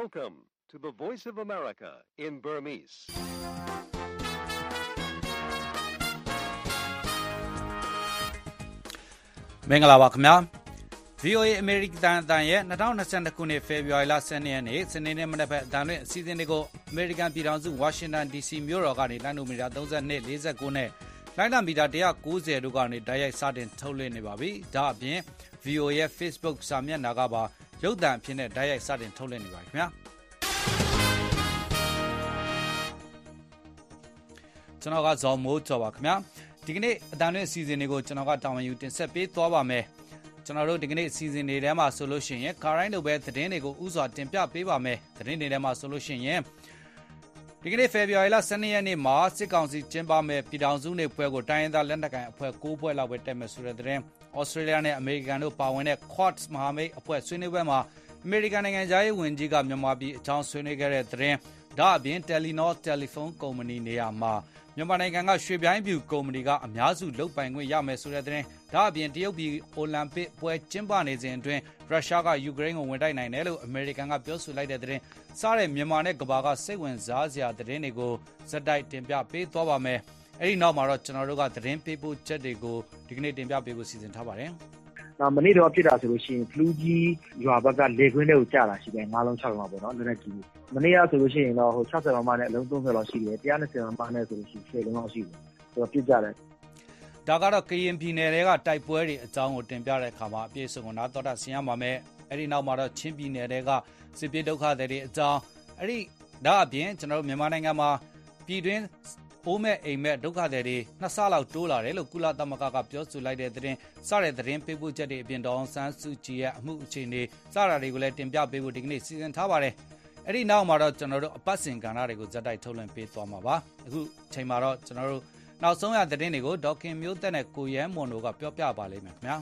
Welcome to the Voice of America in Burmese. မင်္ဂလာပါခင်ဗျာ VOA အမေရိကန်အသံရဲ့2022ခုနှစ်ဖေဖော်ဝါရီလ12ရက်နေ့စနေနေ့မနက်ဘက်အသံလွှင့်အစီအစဉ်တွေကိုအမေရိကန်ပြည်ထောင်စုဝါရှင်တန် DC မြို့တော်ကနေလိုင်းနိုမီတာ32 49နဲ့လိုင်းနာမီတာ190တို့ကနေတိုက်ရိုက်စတင်ထုတ်လွှင့်နေပါပြီဒါအပြင် VOA ရဲ့ Facebook စာမျက်နှာကပါရုပ်သံအဖြစ်နဲ့တိုက်ရိုက်စတင်ထုတ်လွှင့်နေပါခင်ဗျာကျွန်တော်ကဇော်မိုးကျော်ပါခင်ဗျာဒီကနေ့အတန်လွင့်အစီအစဉ်တွေကိုကျွန်တော်ကတာဝန်ယူတင်ဆက်ပေးသွားပါမယ်ကျွန်တော်တို့ဒီကနေ့အစီအစဉ်တွေထဲမှာဆိုလို့ရှိရင်ခါတိုင်းလိုပဲသတင်းတွေကိုဥစွာတင်ပြပေးပါမယ်သတင်းတွေထဲမှာဆိုလို့ရှိရင်ဒီကနေ့ဖေဖော်ဝါရီလ12ရက်နေ့မှာစစ်ကောင်စီကျင်းပမဲ့ပြည်ထောင်စုနေ့ပွဲကိုတိုင်းရင်းသားလက်နက်ကိုင်အဖွဲ့9ဖွဲ့လောက်ပဲတက်မယ်ဆိုတဲ့သတင်းဩစတြေးလျနဲ့အမေရိကန်တို့ပါဝင်တဲ့ Quads မဟာမိတ်အဖွဲ့ဆွေးနွေးပွဲမှာအမေရိကန်နိုင်ငံသားရေးဝန်ကြီးကမြန်မာပြည်အကြောင်းဆွေးနွေးခဲ့တဲ့သတင်းဒါအပြင် Telenor တယ်လီဖုန်းကုမ္ပဏီနေရာမှာမြန်မာနိုင်ငံကရွှေပြိုင်းပြူကုမ္ပဏီကအများစုလုပ်ပိုင်ခွင့်ရမယ်ဆိုတဲ့သတင်းဒါအပြင်တရုတ်ပြည်အိုလံပစ်ပွဲကျင်းပနေစဉ်အတွင်းရုရှားကယူကရိန်းကိုဝင်တိုက်နိုင်တယ်လို့အမေရိကန်ကပြောဆိုလိုက်တဲ့သတင်းစားတဲ့မြန်မာနဲ့ကမ္ဘာကစိတ်ဝင်စားစရာသတင်းတွေကိုဇက်တိုက်တင်ပြပေးသွားပါမယ်အဲ့ဒီနောက်မှာတော့ကျွန်တော်တို့ကသတင်းပေးပို့ချက်တွေကိုဒီကနေ့တင်ပြပေးဖို့စီစဉ်ထားပါတယ်မနေ့တော့ဖြစ်တာဆိုလို့ရှိရင်ဖလူးကြီးရွာဘက်ကလေခွင်းတွေကိုကြာတာရှိတယ်9လုံး6လုံးပေါ့နော်လက်နက်ကြီးမနေ့ကဆိုလို့ရှိရင်တော့ဟို60မမနဲ့အလုံး30လောက်ရှိတယ်120မမနဲ့ဆိုလို့ရှိရင်10လုံးလောက်ရှိတယ်ဆိုတော့ပြစ်ကြတယ်ဒါကတော့ကရင်ပြည်နယ်တွေကတိုက်ပွဲတွေအကြောင်းကိုတင်ပြတဲ့အခါမှာအပြည့်အစုံကိုနားတော်တာဆင်ရပါမယ်အဲ့ဒီနောက်မှာတော့ချင်းပြည်နယ်တွေကစစ်ပြေးဒုက္ခတွေအကြောင်းအဲ့ဒီဒါအပြင်ကျွန်တော်တို့မြန်မာနိုင်ငံမှာပြည်တွင်းအိုးမဲ့အိမ်မဲ့ဒုက္ခတွေနှစ်ဆလောက်တိုးလာတယ်လို့ကုလသမဂ္ဂကပြောဆိုလိုက်တဲ့သတင်းစတဲ့သတင်းပေးပို့ချက်တွေအပြင်ဒေါအောင်ဆန်းစုကြည်ရဲ့အမှုအခြေအနေစတာတွေကိုလည်းတင်ပြပေးဖို့ဒီကနေ့စီစဉ်ထားပါတယ်အဲ့ဒီနောက်မှာတော့ကျွန်တော်တို့အပတ်စဉ်ကဏ္ဍတွေကိုဇက်တိုက်ထုတ်လွှင့်ပေးသွားမှာပါအခုချိန်မှာတော့ကျွန်တော်တို့နောက်ဆုံးရသတင်းတွေကိုဒေါခင်မျိုးသက်နဲ့ကိုရဲမွန်တို့ကပြောပြပါလိမ့်မယ်ခင်ဗျာ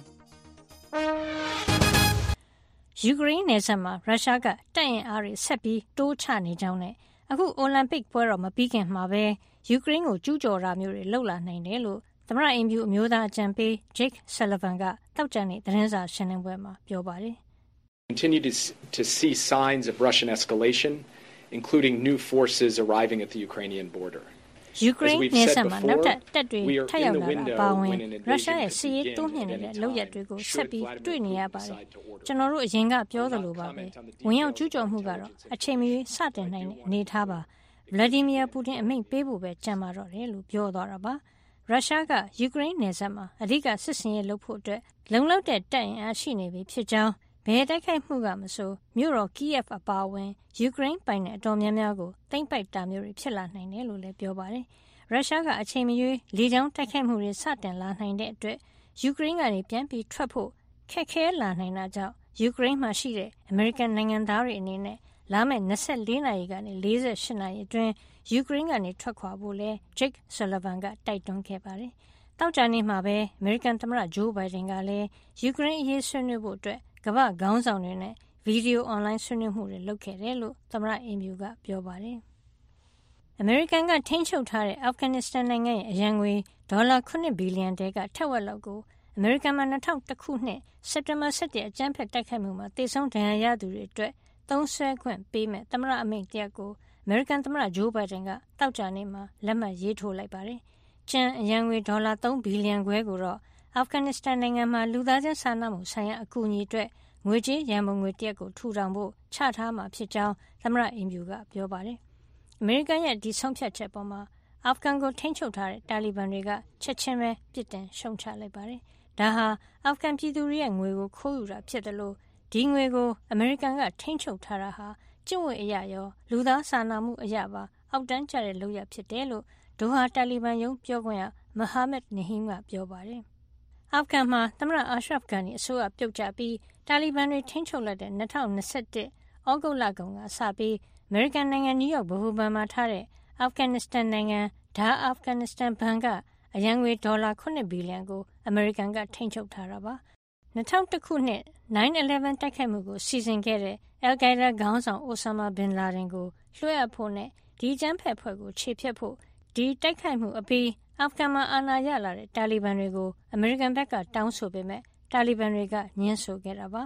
ယူကရိန်းနယ်စပ်မှာရုရှားကတပ်အင်အားတွေဆက်ပြီးတိုးချနေကြောင်းနဲ့အခုအိုလံပစ်ပွဲတော်မပြီးခင်မှာပဲယူကရိန်းကိုကျူးကျော်တာမျိုးတွေလုပ်လာနိုင်တယ်လို့သမ္မတအိမ်ဖြူအမျိုးသားအကြံပေး Jake Sullivan ကတောက်ကြတဲ့သတင်းစာရှင်းလင်းပွဲမှာပြောပါတယ်။ Continue to see signs of Russian escalation, including new forces arriving at the Ukrainian border. ယူကရိန်းနယ်စပ်မှာနောက်ထပ်တပ်တွေထပ်ရောက်လာတာပါဝင်ရုရှားရဲ့စစ်ရေးတိုးမြင့်နေတဲ့လုပ်ရပ်တွေကိုဆက်ပြီးတွေ့နေရပါတယ်။ကျွန်တော်တို့အရင်ကပြောသလိုပါပဲ။ဝင်ရောက်ကျူးကျော်မှုကတော့အချိန်မရွေးစတင်နိုင်တဲ့အနေအထားပါ။ဗလာဒီမီယာပူတင်အမိန့်ပေးဖို့ပဲကြံပါတော့တယ်လို့ပြောသွားတာပါ။ရုရှားကယူကရိန်းနယ်စပ်မှာအဓိကစစ်စင်ရေးလုပ်ဖို့အတွက်လုံလောက်တဲ့တပ်အင်အားရှိနေပြီဖြစ်ကြောင်းဘယ်တိုက်ခိုက်မှုကမဆိုမြို့တော်ကီယက်အပါအဝင်ယူကရိန်းပိုင်တဲ့အတော်များများကိုသိမ်းပိုက်တာမျိုးတွေဖြစ်လာနိုင်တယ်လို့လည်းပြောပါတယ်။ရုရှားကအချိန်မရွေးလေကြောင်းတိုက်ခိုက်မှုတွေစတင်လာနိုင်တဲ့အတွက်ယူကရိန်းကနေပြန်ပြီးထွက်ဖို့ခက်ခဲလာနိုင်တာကြောင့်ယူကရိန်းမှာရှိတဲ့အမေရိကန်နိုင်ငံသားတွေအနေနဲ့လာမယ့်24နာရီကနေ48နာရီအတွင်းယူကရိန်းကနေထွက်ခွာဖို့လဲ Jake Sullivan ကတိုက်တွန်းခဲ့ပါတယ်။တောက်ကြနေ့မှာပဲအမေရိကန်သမ္မတဂျိုးဘိုင်ဒန်ကလည်းယူကရိန်းအရေးဆွေးနွေးဖို့အတွက်ကမ္ဘာခေါင်းဆောင်တွေနဲ့ဗီဒီယိုအွန်လိုင်းဆွေးနွေးမှုတွေလုပ်ခဲ့တယ်လို့သမ္မတအိမ်ဖြူကပြောပါတယ်။အမေရိကန်ကထိန်းချုပ်ထားတဲ့အာဖဂန်နစ္စတန်နိုင်ငံရဲ့အရန်ငွေဒေါ်လာ9ဘီလီယံတဲကထက်ဝက်လောက်ကိုအမေရိကန်မှာ2001ခုနှစ်စက်တင်ဘာ17အကြမ်းဖက်တိုက်ခိုက်မှုမှာတေဆုံးဒဏ်ရာရသူတွေအတွက်သုံးစွဲခွင့်ပေးမဲ့သမ္မတအမိန့်တရက်ကိုအမေရိကန်သမ္မတဂျိုးဘိုင်ဒန်ကတောက်ကြနေ့မှာလက်မှတ်ရေးထိုးလိုက်ပါတယ်။ကျန်အရန်ငွေဒေါ်လာ3ဘီလီယံခွဲကိုတော့အာဖဂန်နစ္စတန်နိုင်ငံမှာလူသားချင်းစာနာမှုဆိုင်ရာအကူအညီအတွက်ငွေကြေးရန်ပုံငွေတရက်ကိုထူထောင်ဖို့ချထားမှာဖြစ်ကြောင်းသမ္မတအိမ်ဖြူကပြောပါတယ်။အမေရိကန်ရဲ့ဒီဆုံးဖြတ်ချက်ပေါ်မှာအာဖဂန်ကိုထိန်းချုပ်ထားတဲ့တာလီဘန်တွေကချက်ချင်းပဲပြစ်တင်ရှုံချလိုက်ပါတယ်။ဒါဟာအာဖဂန်ပြည်သူတွေရဲ့ငွေကိုခိုးယူတာဖြစ်တယ်လို့ဒီငွေကိုအမေရိကန်ကထိန်းချုပ်ထားတာဟာကျင့်ဝတ်အရရောလူသားစာနာမှုအရပါအောက်တန်းကျတဲ့လုပ်ရဖြစ်တယ်လို့ဒိုဟာတာလီဘန်ရုံးပြောခွင့်ရမဟာမက်နဟီမ်ကပြောပါတယ်။အာဖဂန်မှာသမ္မတအာရှရဖ်ဂန်အစိုးရပြုတ်ကျပြီးတာလီဘန်တွေထိန်းချုပ်လိုက်တဲ့2021ဩဂုတ်လကုန်ကစပြီးအမေရိကန်နိုင်ငံနယူးယောက်ဗဟိုဘဏ်မှာထားတဲ့အာဖဂန်နစ္စတန်နိုင်ငံဒါအာဖဂန်နစ္စတန်ဘဏ်ကအရန်ငွေဒေါ်လာ9ဘီလီယံကိုအမေရိကန်ကထိန်းချုပ်ထားတာပါ2001ခုနှစ် 9/11 တိုက်ခိုက်မှုကိုစီစဉ်ခဲ့တဲ့အယ်ကိုင်ဒါခေါင်းဆောင်အိုဆာမာဘင်လာဒင်ကိုလွှဲအပ်ဖို့နဲ့ဒီကျန်းဖက်ဖွဲ့ကိုခြေဖျက်ဖို့ဒီတိုက်ခိုက်မှုအပြီးအာဖဂန်မှာအာဏာရလာတဲ့တာလီဘန်တွေကိုအမေရိကန်ဘက်ကတောင်းဆိုပေမဲ့တာလီဘန်တွေကညှင်းဆိုခဲ့တာပါ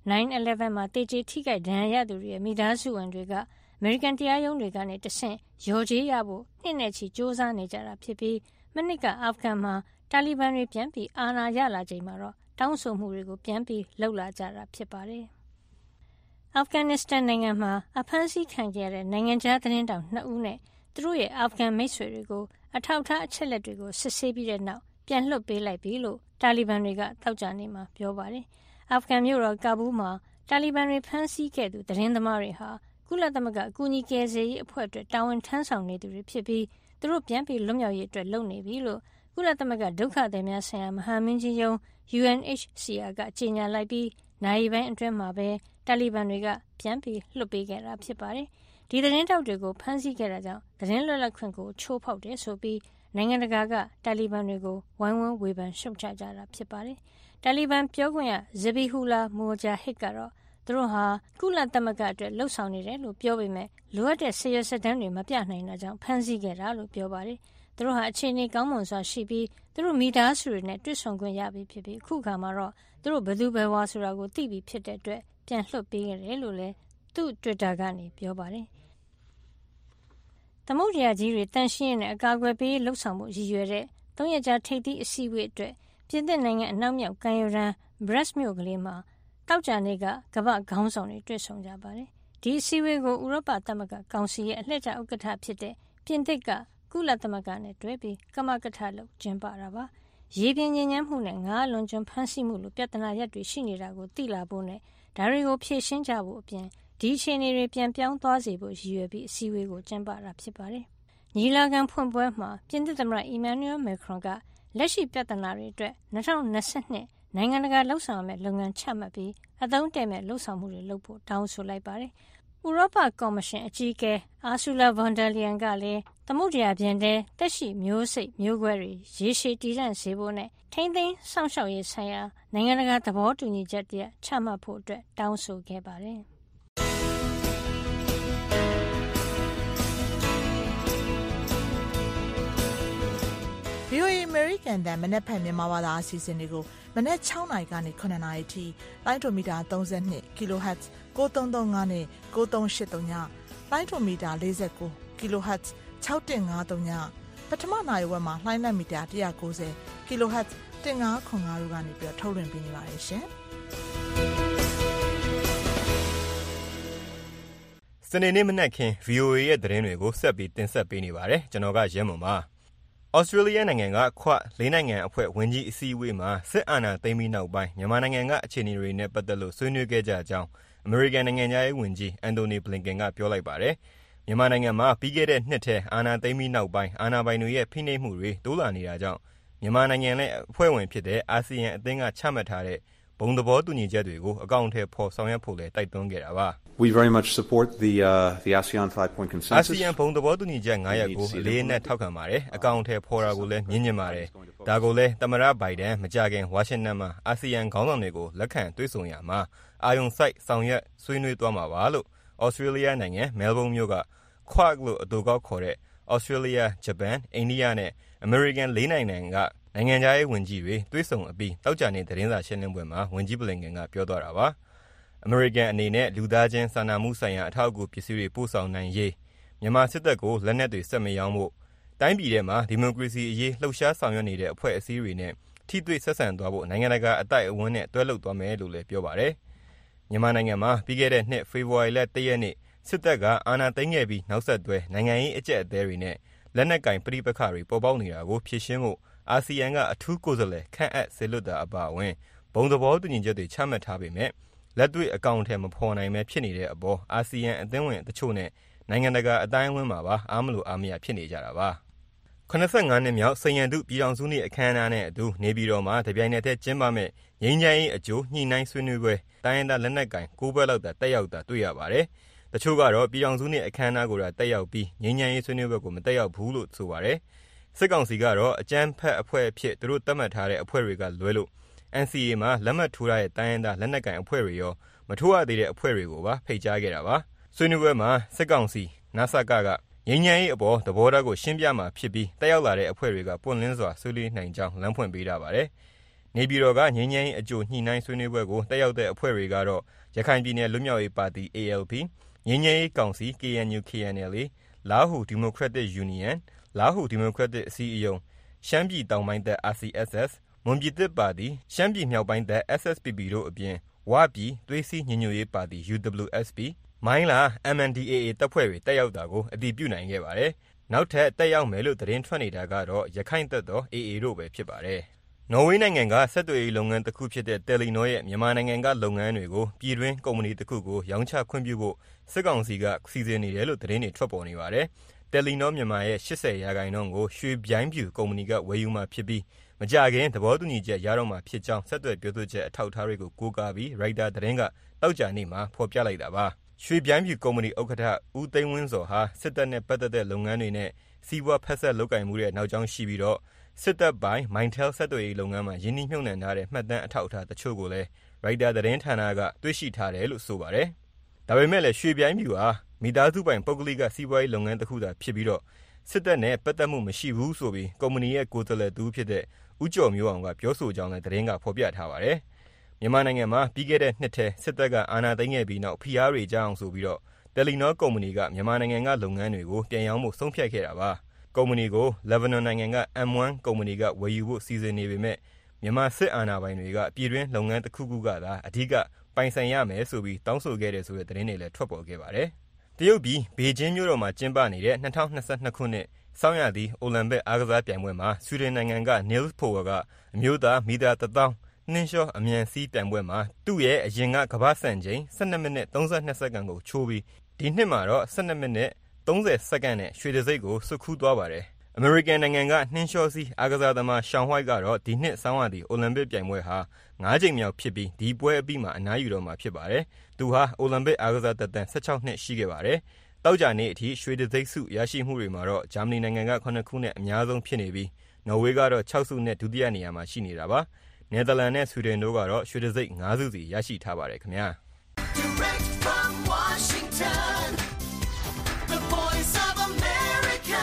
9/11 မှာတေကျေထိခိုက်ဒဏ်ရာရသူတွေရဲ့မိသားစုဝင်တွေကအမေရိကန်တရားရုံးတွေကနေတဆင့်ရော်ကြေးရဖို့နှစ်နဲ့ချီစူးစမ်းနေကြတာဖြစ်ပြီးမနှစ်ကအာဖဂန်မှာတာလီဘန်တွေပြန်ပြီးအာဏာရလာချိန်မှာတော့တောင်းဆိုမှုတွေကိုပြန်ပြီးလှုပ်လာကြတာဖြစ်ပါတယ်။အာဖဂန်နစ္စတန်နိုင်ငံမှာအဖမ်းဆီးခံခဲ့ရတဲ့နိုင်ငံခြားသတင်းတောင်2ဦးနဲ့သူတို့ရဲ့အာဖဂန်မိတ်ဆွေတွေကိုအထောက်အထားအချက်လက်တွေကိုစစ်ဆေးပြီးတဲ့နောက်ပြန်လွှတ်ပေးလိုက်ပြီလို့တာလီဘန်တွေကတောက်ကြနေမှာပြောပါတယ်။အာဖဂန်မြို့တော်ကာဘူးမှာတာလီဘန်တွေဖမ်းဆီးခဲ့သူသတင်းသမားတွေဟာကုလသမဂ္ဂအကူအညီကယ်ဆယ်ရေးအဖွဲ့အတွက်တာဝန်ထမ်းဆောင်နေသူတွေဖြစ်ပြီးသူတို့ပြန်ပြီးလွတ်မြောက်ရေးအတွက်လုပ်နေပြီလို့ကုလသမဂ္ဂဒုက္ခသည်များဆိုင်ရာမဟာမင်းကြီးရုံး UNHCR ကကြေညာလိုက်ပြီးနိုင်ပိုင်းအတွင်းမှာပဲတာလီဘန်တွေကပြန်ပြီးလွှတ်ပေးခဲ့တာဖြစ်ပါတယ်။ဒီသတင်းတောက်တွေကိုဖမ်းဆီးခဲ့တာကြောင့်သတင်းလွတ်လပ်ခွင့်ကိုချိုးဖောက်တယ်ဆိုပြီးနိုင်ငံတကာကတာလီဘန်တွေကိုဝိုင်းဝန်းဝေဖန်ရှုတ်ချကြတာဖြစ်ပါတယ်။တာလီဘန်ပြောခွင့်ရဇဘီဟူလာမူဂျာဟစ်ကတော့သူတို့ဟာကုလသမဂ္ဂအတွက်လှုပ်ဆောင်နေတယ်လို့ပြောပေမဲ့လိုအပ်တဲ့ဆေးရစတန်းတွေမပြနိုင်တာကြောင့်ဖမ်းဆီးခဲ့တာလို့ပြောပါတယ်။သူတို့ဟာအခြေအနေကောင်းမွန်စွာရှိပြီးသူတို့မိသားစုတွေနဲ့တွေ့ဆုံခွင့်ရပြီဖြစ်ပြီးအခုခါမှာတော့သူတို့ဘယ်သူဘယ်ဝါဆိုတာကိုသိပြီဖြစ်တဲ့အတွက်ပြန်လွှတ်ပေးခဲ့တယ်လို့လည်းသူ့ Twitter ကနေပြောပါတယ်။သမုဒ္ဒရာကြီးတွေတန်ရှင်းနဲ့အကာအကွယ်ပေးလှုပ်ဆောင်မှုရည်ရွယ်တဲ့3ရက်ကြာထိပ်သီးအစည်းအဝေးအတွက်ပြင်သစ်နိုင်ငံအနောက်မြောက်ကမ်းရိုးတန်း Brest မြို့ကလေးမှာတောက်ကြနေ့ကကမ္ဘာခေါင်းဆောင်တွေတွေ့ဆုံကြပါတယ်။ဒီအစည်းအဝေးကိုဥရောပသမဂ္ဂကောင်စီရဲ့အလှည့်ကျဥက္ကဋ္ဌဖြစ်တဲ့ပြင်သစ်ကကုလသမဂ္ဂနဲ့တွဲပြီးကမကထလုပ်ကျင်းပတာပါ။ရေပြင်ညဉ့်ညမ်းမှုနဲ့ငါးလွန်ကျွန်းဖမ်းဆီးမှုလိုပြဿနာရပ်တွေရှိနေတာကိုသိလာဖို့နဲ့ဒါတွေကိုဖြေရှင်းကြဖို့အပြင်ဒီအခြေအနေတွေပြန်ပြောင်းသွားစေဖို့ရည်ရွယ်ပြီးအစည်းအဝေးကိုကျင်းပတာဖြစ်ပါတယ်။ညီလာခံဖွင့်ပွဲမှာပြင်သစ်သမ္မတအီမန်နျူယ်မက်ခရွန်ကလက်ရှိပြဿနာတွေအတွက်2022နိုင်ငံတကာလှုပ်ဆောင်ရမယ့်လုပ်ငန်းချမှတ်ပြီးအသုံးတည့်မဲ့လှုပ်ဆောင်မှုတွေလုပ်ဖို့တောင်းဆိုလိုက်ပါတယ်။ဥရောပကော်မရှင်အကြီးအကဲအာဆူလာဗွန်ဒါလီယန်ကလည်းသမုဒ္ဒရာပြင်ထဲတက်ရှိမျိုးစိတ်မျိုးကွဲတွေရေရှည်တည်တံ့စေဖို့နဲ့ထိမ့်သိမ်းစောင့်ရှောက်ရေးဆိုင်ရာနိုင်ငံတကာသဘောတူညီချက်တရချမှတ်ဖို့အတွက်တောင်းဆိုခဲ့ပါတယ်။ VOA American တန်မနေ့ဖက်မြန်မာဘာသာအစီအစဉ်တွေကိုမနေ့6နာရီကနေ9နာရီထိလိုင်းဒိုမီတာ32 kHz 9335နဲ့9383ညလိုင်းဒိုမီတာ49 kHz 6153ညပထမနာရီဝက်မှာလိုင်းလက်မီတာ190 kHz 1505တို့ကနေပြီးထုတ်လွှင့်ပေးနေပါတယ်ရှင်စနေနေ့မနက်ခင်း VOA ရဲ့သတင်းတွေကိုဆက်ပြီးတင်ဆက်ပေးနေပါတယ်ကျွန်တော်ကရဲမွန်ပါဩစတြေးလျနိုင်ငံကခွ၄နိုင်ငံအဖွဲ့ဝင်ကြီးအစည်းအဝေးမှာစစ်အာဏာသိမ်းပြီးနောက်ပိုင်းမြန်မာနိုင်ငံကအခြေအနေတွေနဲ့ပတ်သက်လို့ဆွေးနွေးခဲ့ကြကြောင်းအမေရိကန်နိုင်ငံသားရေးဝန်ကြီးအန်တိုနီဘလင်ကန်ကပြောလိုက်ပါတယ်။မြန်မာနိုင်ငံမှာပြီးခဲ့တဲ့နှစ်ထဲအာဏာသိမ်းပြီးနောက်ပိုင်းအာဏာပိုင်တွေရဲ့ဖိနှိပ်မှုတွေတိုးလာနေတာကြောင့်မြန်မာနိုင်ငံနဲ့အဖွဲ့ဝင်ဖြစ်တဲ့အာဆီယံအသင်းကချမှတ်ထားတဲ့ဘုံသဘောတူညီချက်တွေကိုအကောင့်ထဲပေါ်ဆောင်ရွက်ဖို့လည်းတိုက်တွန်းခဲ့တာပါ။ We very much support the ASEAN 5-point consensus. အာဆီယံဘုံသဘောတူညီချက်9ရပ်ကိုအလေးအနက်ထောက်ခံပါတယ်။အကောင့်ထဲပေါ်တာကိုလည်းမြင်မြင်ပါတယ်။ဒါကိုလည်းသမ္မတဘိုင်ဒန်မကြခင်ဝါရှင်တန်မှာအာဆီယံခေါင်းဆောင်တွေကိုလက်ခံတွေ့ဆုံရမှာအာယုံစိုက်ဆောင်ရွက်ဆွေးနွေးသွားမှာပါလို့ဩစတြေးလျနိုင်ငံမဲလ်ဘုန်းမြို့က Quad လို့အတူကောက်ခေါ်တဲ့ဩစတြေးလျ၊ဂျပန်၊အိန္ဒိယနဲ့အမေရိကန်၄နိုင်ငံကနိုင်ငံခြားရေးဝန်ကြီးတွေတွေ့ဆုံအပြီးတောက်ကြနေသတင်းစာရှင်းလင်းပွဲမှာဝန်ကြီးဘလင်ကန်ကပြောသွားတာပါ။အမေရိကန်အနေနဲ့လူသားချင်းစာနာမှုဆိုင်ရာအထောက်အကူပစ္စည်းတွေပို့ဆောင်နိုင်ရေးမြန်မာစစ်တပ်ကိုလက်နက်တွေဆက်မရောင်းဖို့တိုင်းပြည်ထဲမှာဒီမိုကရေစီအရေးလှုပ်ရှားဆောင်ရွက်နေတဲ့အဖွဲ့အစည်းတွေနဲ့ထိတွေ့ဆက်ဆံသွားဖို့နိုင်ငံတကာအတိုက်အဝန်းနဲ့တွဲလုပ်သွားမယ်လို့လည်းပြောပါတယ်။မြန်မာနိုင်ငံမှာပြီးခဲ့တဲ့နှစ်ဖေဖော်ဝါရီလ1ရက်နေ့စစ်တပ်ကအာဏာသိမ်းခဲ့ပြီးနောက်ဆက်တွဲနိုင်ငံရေးအကျပ်အသေးတွေနဲ့လက်နက်ကင်ပဋိပက္ခတွေပေါ်ပေါက်နေတာကိုဖြေရှင်းဖို့အာဆီယံကအထူးကိုယ်စားလှယ်ခန့်အပ်စေလွှတ်တာအပါအဝင်ဘုံသဘောတူညီချက်တွေချမှတ်ထားပေမဲ့လက်တွေ့အကောင့်ထဲမဖော်နိုင်ပဲဖြစ်နေတဲ့အပေါ်အာဆီယံအသင်းဝင်တချို့နဲ့နိုင်ငံတကာအတိုင်းအဝန်းမှာပါအားမလို့အားမရဖြစ်နေကြတာပါ85နှစ်မြောက်စိန်ရန်သူပြည်ထောင်စုနေ့အခမ်းအနားနဲ့အတူနေပြည်တော်မှာတပြိုင်နက်တည်းကျင်းပမဲ့ငြိမ်းချမ်းရေးအကျိုးညှိနှိုင်းဆွေးနွေးပွဲတိုင်းရင်းသားလက်နက်ကိုင်9ဘက်လောက်တက်ရောက်တာတွေ့ရပါတယ်တချို့ကတော့ပြည်ထောင်စုနေ့အခမ်းအနားကိုတက်ရောက်ပြီးငြိမ်းချမ်းရေးဆွေးနွေးပွဲကိုမတက်ရောက်ဘူးလို့ဆိုပါတယ်စစ်ကောင်စီကတော့အကြမ်းဖက်အဖွဲ့အဖြစ်သူတို့သတ်မှတ်ထားတဲ့အဖွဲ့တွေကလွဲလို့ NCA မှာလက်မှတ်ထိုးထားတဲ့တိုင်းရင်းသားလက်နက်ကိုင်အဖွဲ့တွေရောမထိုးရသေးတဲ့အဖွဲ့တွေကိုပါဖိတ်ကြားခဲ့တာပါဆွေးနွေးပွဲမှာစစ်ကောင်စီနစကငြိမ်းချမ်းရေးအပေါ်သဘောထားကိုရှင်းပြမှာဖြစ်ပြီးတက်ရောက်လာတဲ့အဖွဲ့တွေကပွင့်လင်းစွာဆွေးနွေးနိုင်ကြောင်းလမ်းဖွင့်ပေးထားပါတယ်နေပြည်တော်ကငြိမ်းချမ်းရေးအကြိုညှိနှိုင်းဆွေးနွေးပွဲကိုတက်ရောက်တဲ့အဖွဲ့တွေကတော့ရခိုင်ပြည်နယ်လွတ်မြောက်ရေးပါတီ ALP ငြိမ်းချမ်းရေးကောင်စီ KNU/KNLA လားဟူဒီမိုကရက်တစ်ယူနီယံလားဟူဒီမိုကရက်တစ်အစည်းအရုံးရှမ်းပြည်တောင်ပိုင်းတပ် RCSS မွန်ပြည်သစ်ပါတီရှမ်းပြည်မြောက်ပိုင်းတပ် SSPP တို့အပြင်ဝပြည်သွေးစည်းညီညွတ်ရေးပါတီ UWSP မိုင်းလာ MNDAA တပ်ဖွဲ့တွေတက်ရောက်တာကိုအတည်ပြုနိုင်ခဲ့ပါတယ်။နောက်ထပ်တက်ရောက်မယ်လို့သတင်းထွက်နေတာကတော့ရခိုင်တပ်တော် AA တို့ပဲဖြစ်ပါတယ်။နော်ဝေးနိုင်ငံကဆက်သွယ်ရေးလုပ်ငန်းတစ်ခုဖြစ်တဲ့တယ်လီနောရဲ့မြန်မာနိုင်ငံကလုပ်ငန်းတွေကိုပြည်တွင်းကုမ္ပဏီတစ်ခုကိုရောင်းချခွင့်ပြုဖို့စစ်ကောင်စီကစီစဉ်နေတယ်လို့သတင်းတွေထွက်ပေါ်နေပါတယ်။တယ်လီနောမြန်မာရဲ့80%ကိုရွှေပြိုင်းဖြူကုမ္ပဏီကဝယ်ယူမှဖြစ်ပြီးမကြခင်သဘောတူညီချက်ရတော့မှဖြစ်ကြောင်းဆက်သွယ်ပြောဆိုချက်အထောက်အထားတွေကိုကိုးကားပြီးရိုက်တာသတင်းကတောက်ကြနေ့မှာဖော်ပြလိုက်တာပါ။ရွှေပြိုင်းဖြူကုမ္ပဏီဥက္ကဋ္ဌဦးသိန်းဝင်းစောဟာစစ်တပ်နဲ့ပတ်သက်တဲ့လုပ်ငန်းတွေနဲ့စီးပွားဖက်ဆက်လုပ်ကိုင်မှုတဲ့နောက်ကြောင်းရှိပြီးတော့စစ်တပ်ပိုင်း Mindtel ဆက်သွယ်ရေးလုပ်ငန်းမှာယင်းနှိမ့်မြုပ်နှံထားတဲ့မှတ်တမ်းအထောက်အထားတချို့ကိုလည်းရိုက်တာသတင်းဌာနကတွေ့ရှိထားတယ်လို့ဆိုပါတယ်။ဒါပေမဲ့လည်းရွှေပြိုင်းဖြူဟာမိသားစုပိုင်ပုဂ္ဂလိကစီးပွားရေးလုပ်ငန်းတစ်ခုသာဖြစ်ပြီးတော့စစ်တပ်နဲ့ပတ်သက်မှုမရှိဘူးဆိုပြီးကုမ္ပဏီရဲ့ကိုယ်စားလှယ်သူဖြစ်တဲ့ဦးကျော်မျိုးအောင်ကပြောဆိုကြောင်းလည်းသတင်းကဖော်ပြထားပါတယ်။မြန်မာနိုင်ငံမှာပြီးခဲ့တဲ့နှစ်ထဲစစ်တပ်ကအာဏာသိမ်းခဲ့ပြီးနောက်ဖိအားတွေကြောင်းဆိုပြီးတော့တယ်လီနောကုမ္ပဏီကမြန်မာနိုင်ငံကလုပ်ငန်းတွေကိုပြန်ရောင်းဖို့ဆုံးဖြတ်ခဲ့တာပါ။ကုမ္ပဏီကိုလက်ဘနွန်နိုင်ငံက M1 ကုမ္ပဏီကဝယ်ယူဖို့စီစဉ်နေပေမဲ့မြန်မာစစ်အာဏာပိုင်တွေကပြည်တွင်းလုပ်ငန်းတစ်ခုခုကသာအဓိကပိုင်ဆိုင်ရမယ်ဆိုပြီးတောင်းဆိုခဲ့တယ်ဆိုတဲ့သတင်းတွေလည်းထွက်ပေါ်ခဲ့ပါတယ်။တရုတ်ပြည်ဘေကျင်းမြို့တော်မှာကျင်းပနေတဲ့2022ခုနှစ်ဆောင်းရာသီအိုလံပစ်အားကစားပြိုင်ပွဲမှာဆွီဒင်နိုင်ငံက Nils Power ကအမျိုးသားမီတာ1000နှင်းလျှောအမြန်စီးပြိုင်ပွဲမှာသူ့ရဲ့အရင်ကကမ္ဘာ့စံချိန်12မိနစ်32စက္ကန့်ကိုချိုးပြီးဒီနှစ်မှာတော့12မိနစ်30စက္ကန့်နဲ့ရွှေတံဆိပ်ကိုဆွတ်ခူးသွားပါတယ်။ အမေရိကန်နိုင်ငံကနှင်းလျှောစီးအားကစားသမားရှောင်းဝိုက်ကတော့ဒီနှစ်ဆောင်းရာသီအိုလံပစ်ပြိုင်ပွဲဟာ9ချိန်မြောက်ဖြစ်ပြီးဒီပွဲအပြီးမှာအနားယူတော့မှာဖြစ်ပါတယ်။သူဟာအိုလံပစ်အားကစားသက်တမ်း16နှစ်ရှိခဲ့ပါတယ်။တောက်ကြနေ့အထိရွှေတံဆိပ်ဆုရရှိမှုတွေမှာတော့ဂျာမနီနိုင်ငံက9ခုနဲ့အများဆုံးဖြစ်နေပြီးနော်ဝေးကတော့6ဆုနဲ့ဒုတိယနေရာမှာရှိနေတာပါ။နယ်သာလန်နဲ့ဆွီဒင်တို့ကတော့ရွှေတံဆိပ်5ဆုစီရရှိထားပါတယ်ခင်ဗျာ။ Direct from Washington, the voice of America,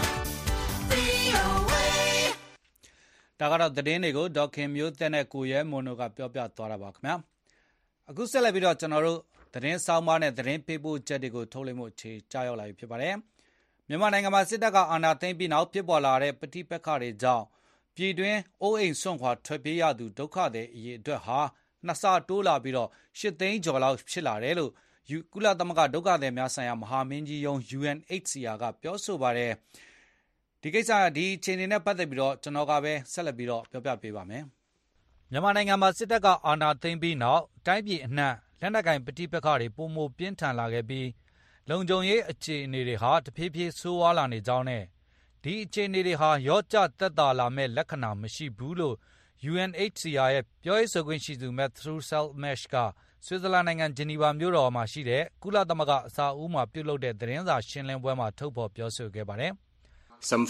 VOA. ဒါကတော့သတင်းတွေကိုဒေါက်ခင်မျိုးသက်နဲ့ကိုရဲမွန်တို့ကပြောပြသွားတာပါခင်ဗျာ။အခုဆက်လက်ပြီးတော့ကျွန်တော်တို့သတင်းဆောင်ပါနဲ့သတင်းပေးပို့ချက်တွေကိုထုတ်လွှင့်မှုအခြေကြားရောက်လာပြီဖြစ်ပါတယ်။မြန်မာနိုင်ငံမှာစစ်တပ်ကအာဏာသိမ်းပြီးနောက်ဖြစ်ပေါ်လာတဲ့ပဋိပက္ခတွေကြောင့်ပြည်တွင်းအိုးအိမ်စွန့်ခွာထွက်ပြေးရသူဒုက္ခသည်အရေအတွက်ဟာနှစ်ဆတိုးလာပြီးတော့8သိန်းကျော်လောက်ဖြစ်လာတယ်လို့ကုလသမဂ္ဂဒုက္ခသည်များဆိုင်ရာမဟာမင်းကြီးရုံး UNHCR ကပြောဆိုပါတယ်။ဒီအခြေအနေနဲ့ပတ်သက်ပြီးတော့ကျွန်တော်ကပဲဆက်လက်ပြီးတော့ပြောပြပေးပါမယ်။မြန်မာနိုင်ငံမှာစစ်တပ်ကအာဏာသိမ်းပြီးနောက်တိုင်းပြည်အနှံ့လက်နက်ကိုင်ပဋိပက္ခတွေပုံမပြင်းထန်လာခဲ့ပြီးလုံခြုံရေးအခြေအနေတွေဟာတဖြည်းဖြည်းဆိုးဝါးလာနေကြောင်းနဲ့ဒီအခြေအနေတွေဟာရော့ကျသက်သာလာမဲ့လက္ခဏာမရှိဘူးလို့ UNHCR ရဲ့ပြောရေးဆိုခွင့်ရှိသူ Matthew Saltmarsh ကဆွစ်ဇာလန်နိုင်ငံဂျီနီဗာမြို့တော်မှာရှိတဲ့ကုလသမဂ္ဂအဆောက်အဦမှာပြုလုပ်တဲ့သတင်းစာရှင်းလင်းပွဲမှာထုတ်ဖော်ပြောဆိုခဲ့ပါတယ်။ Some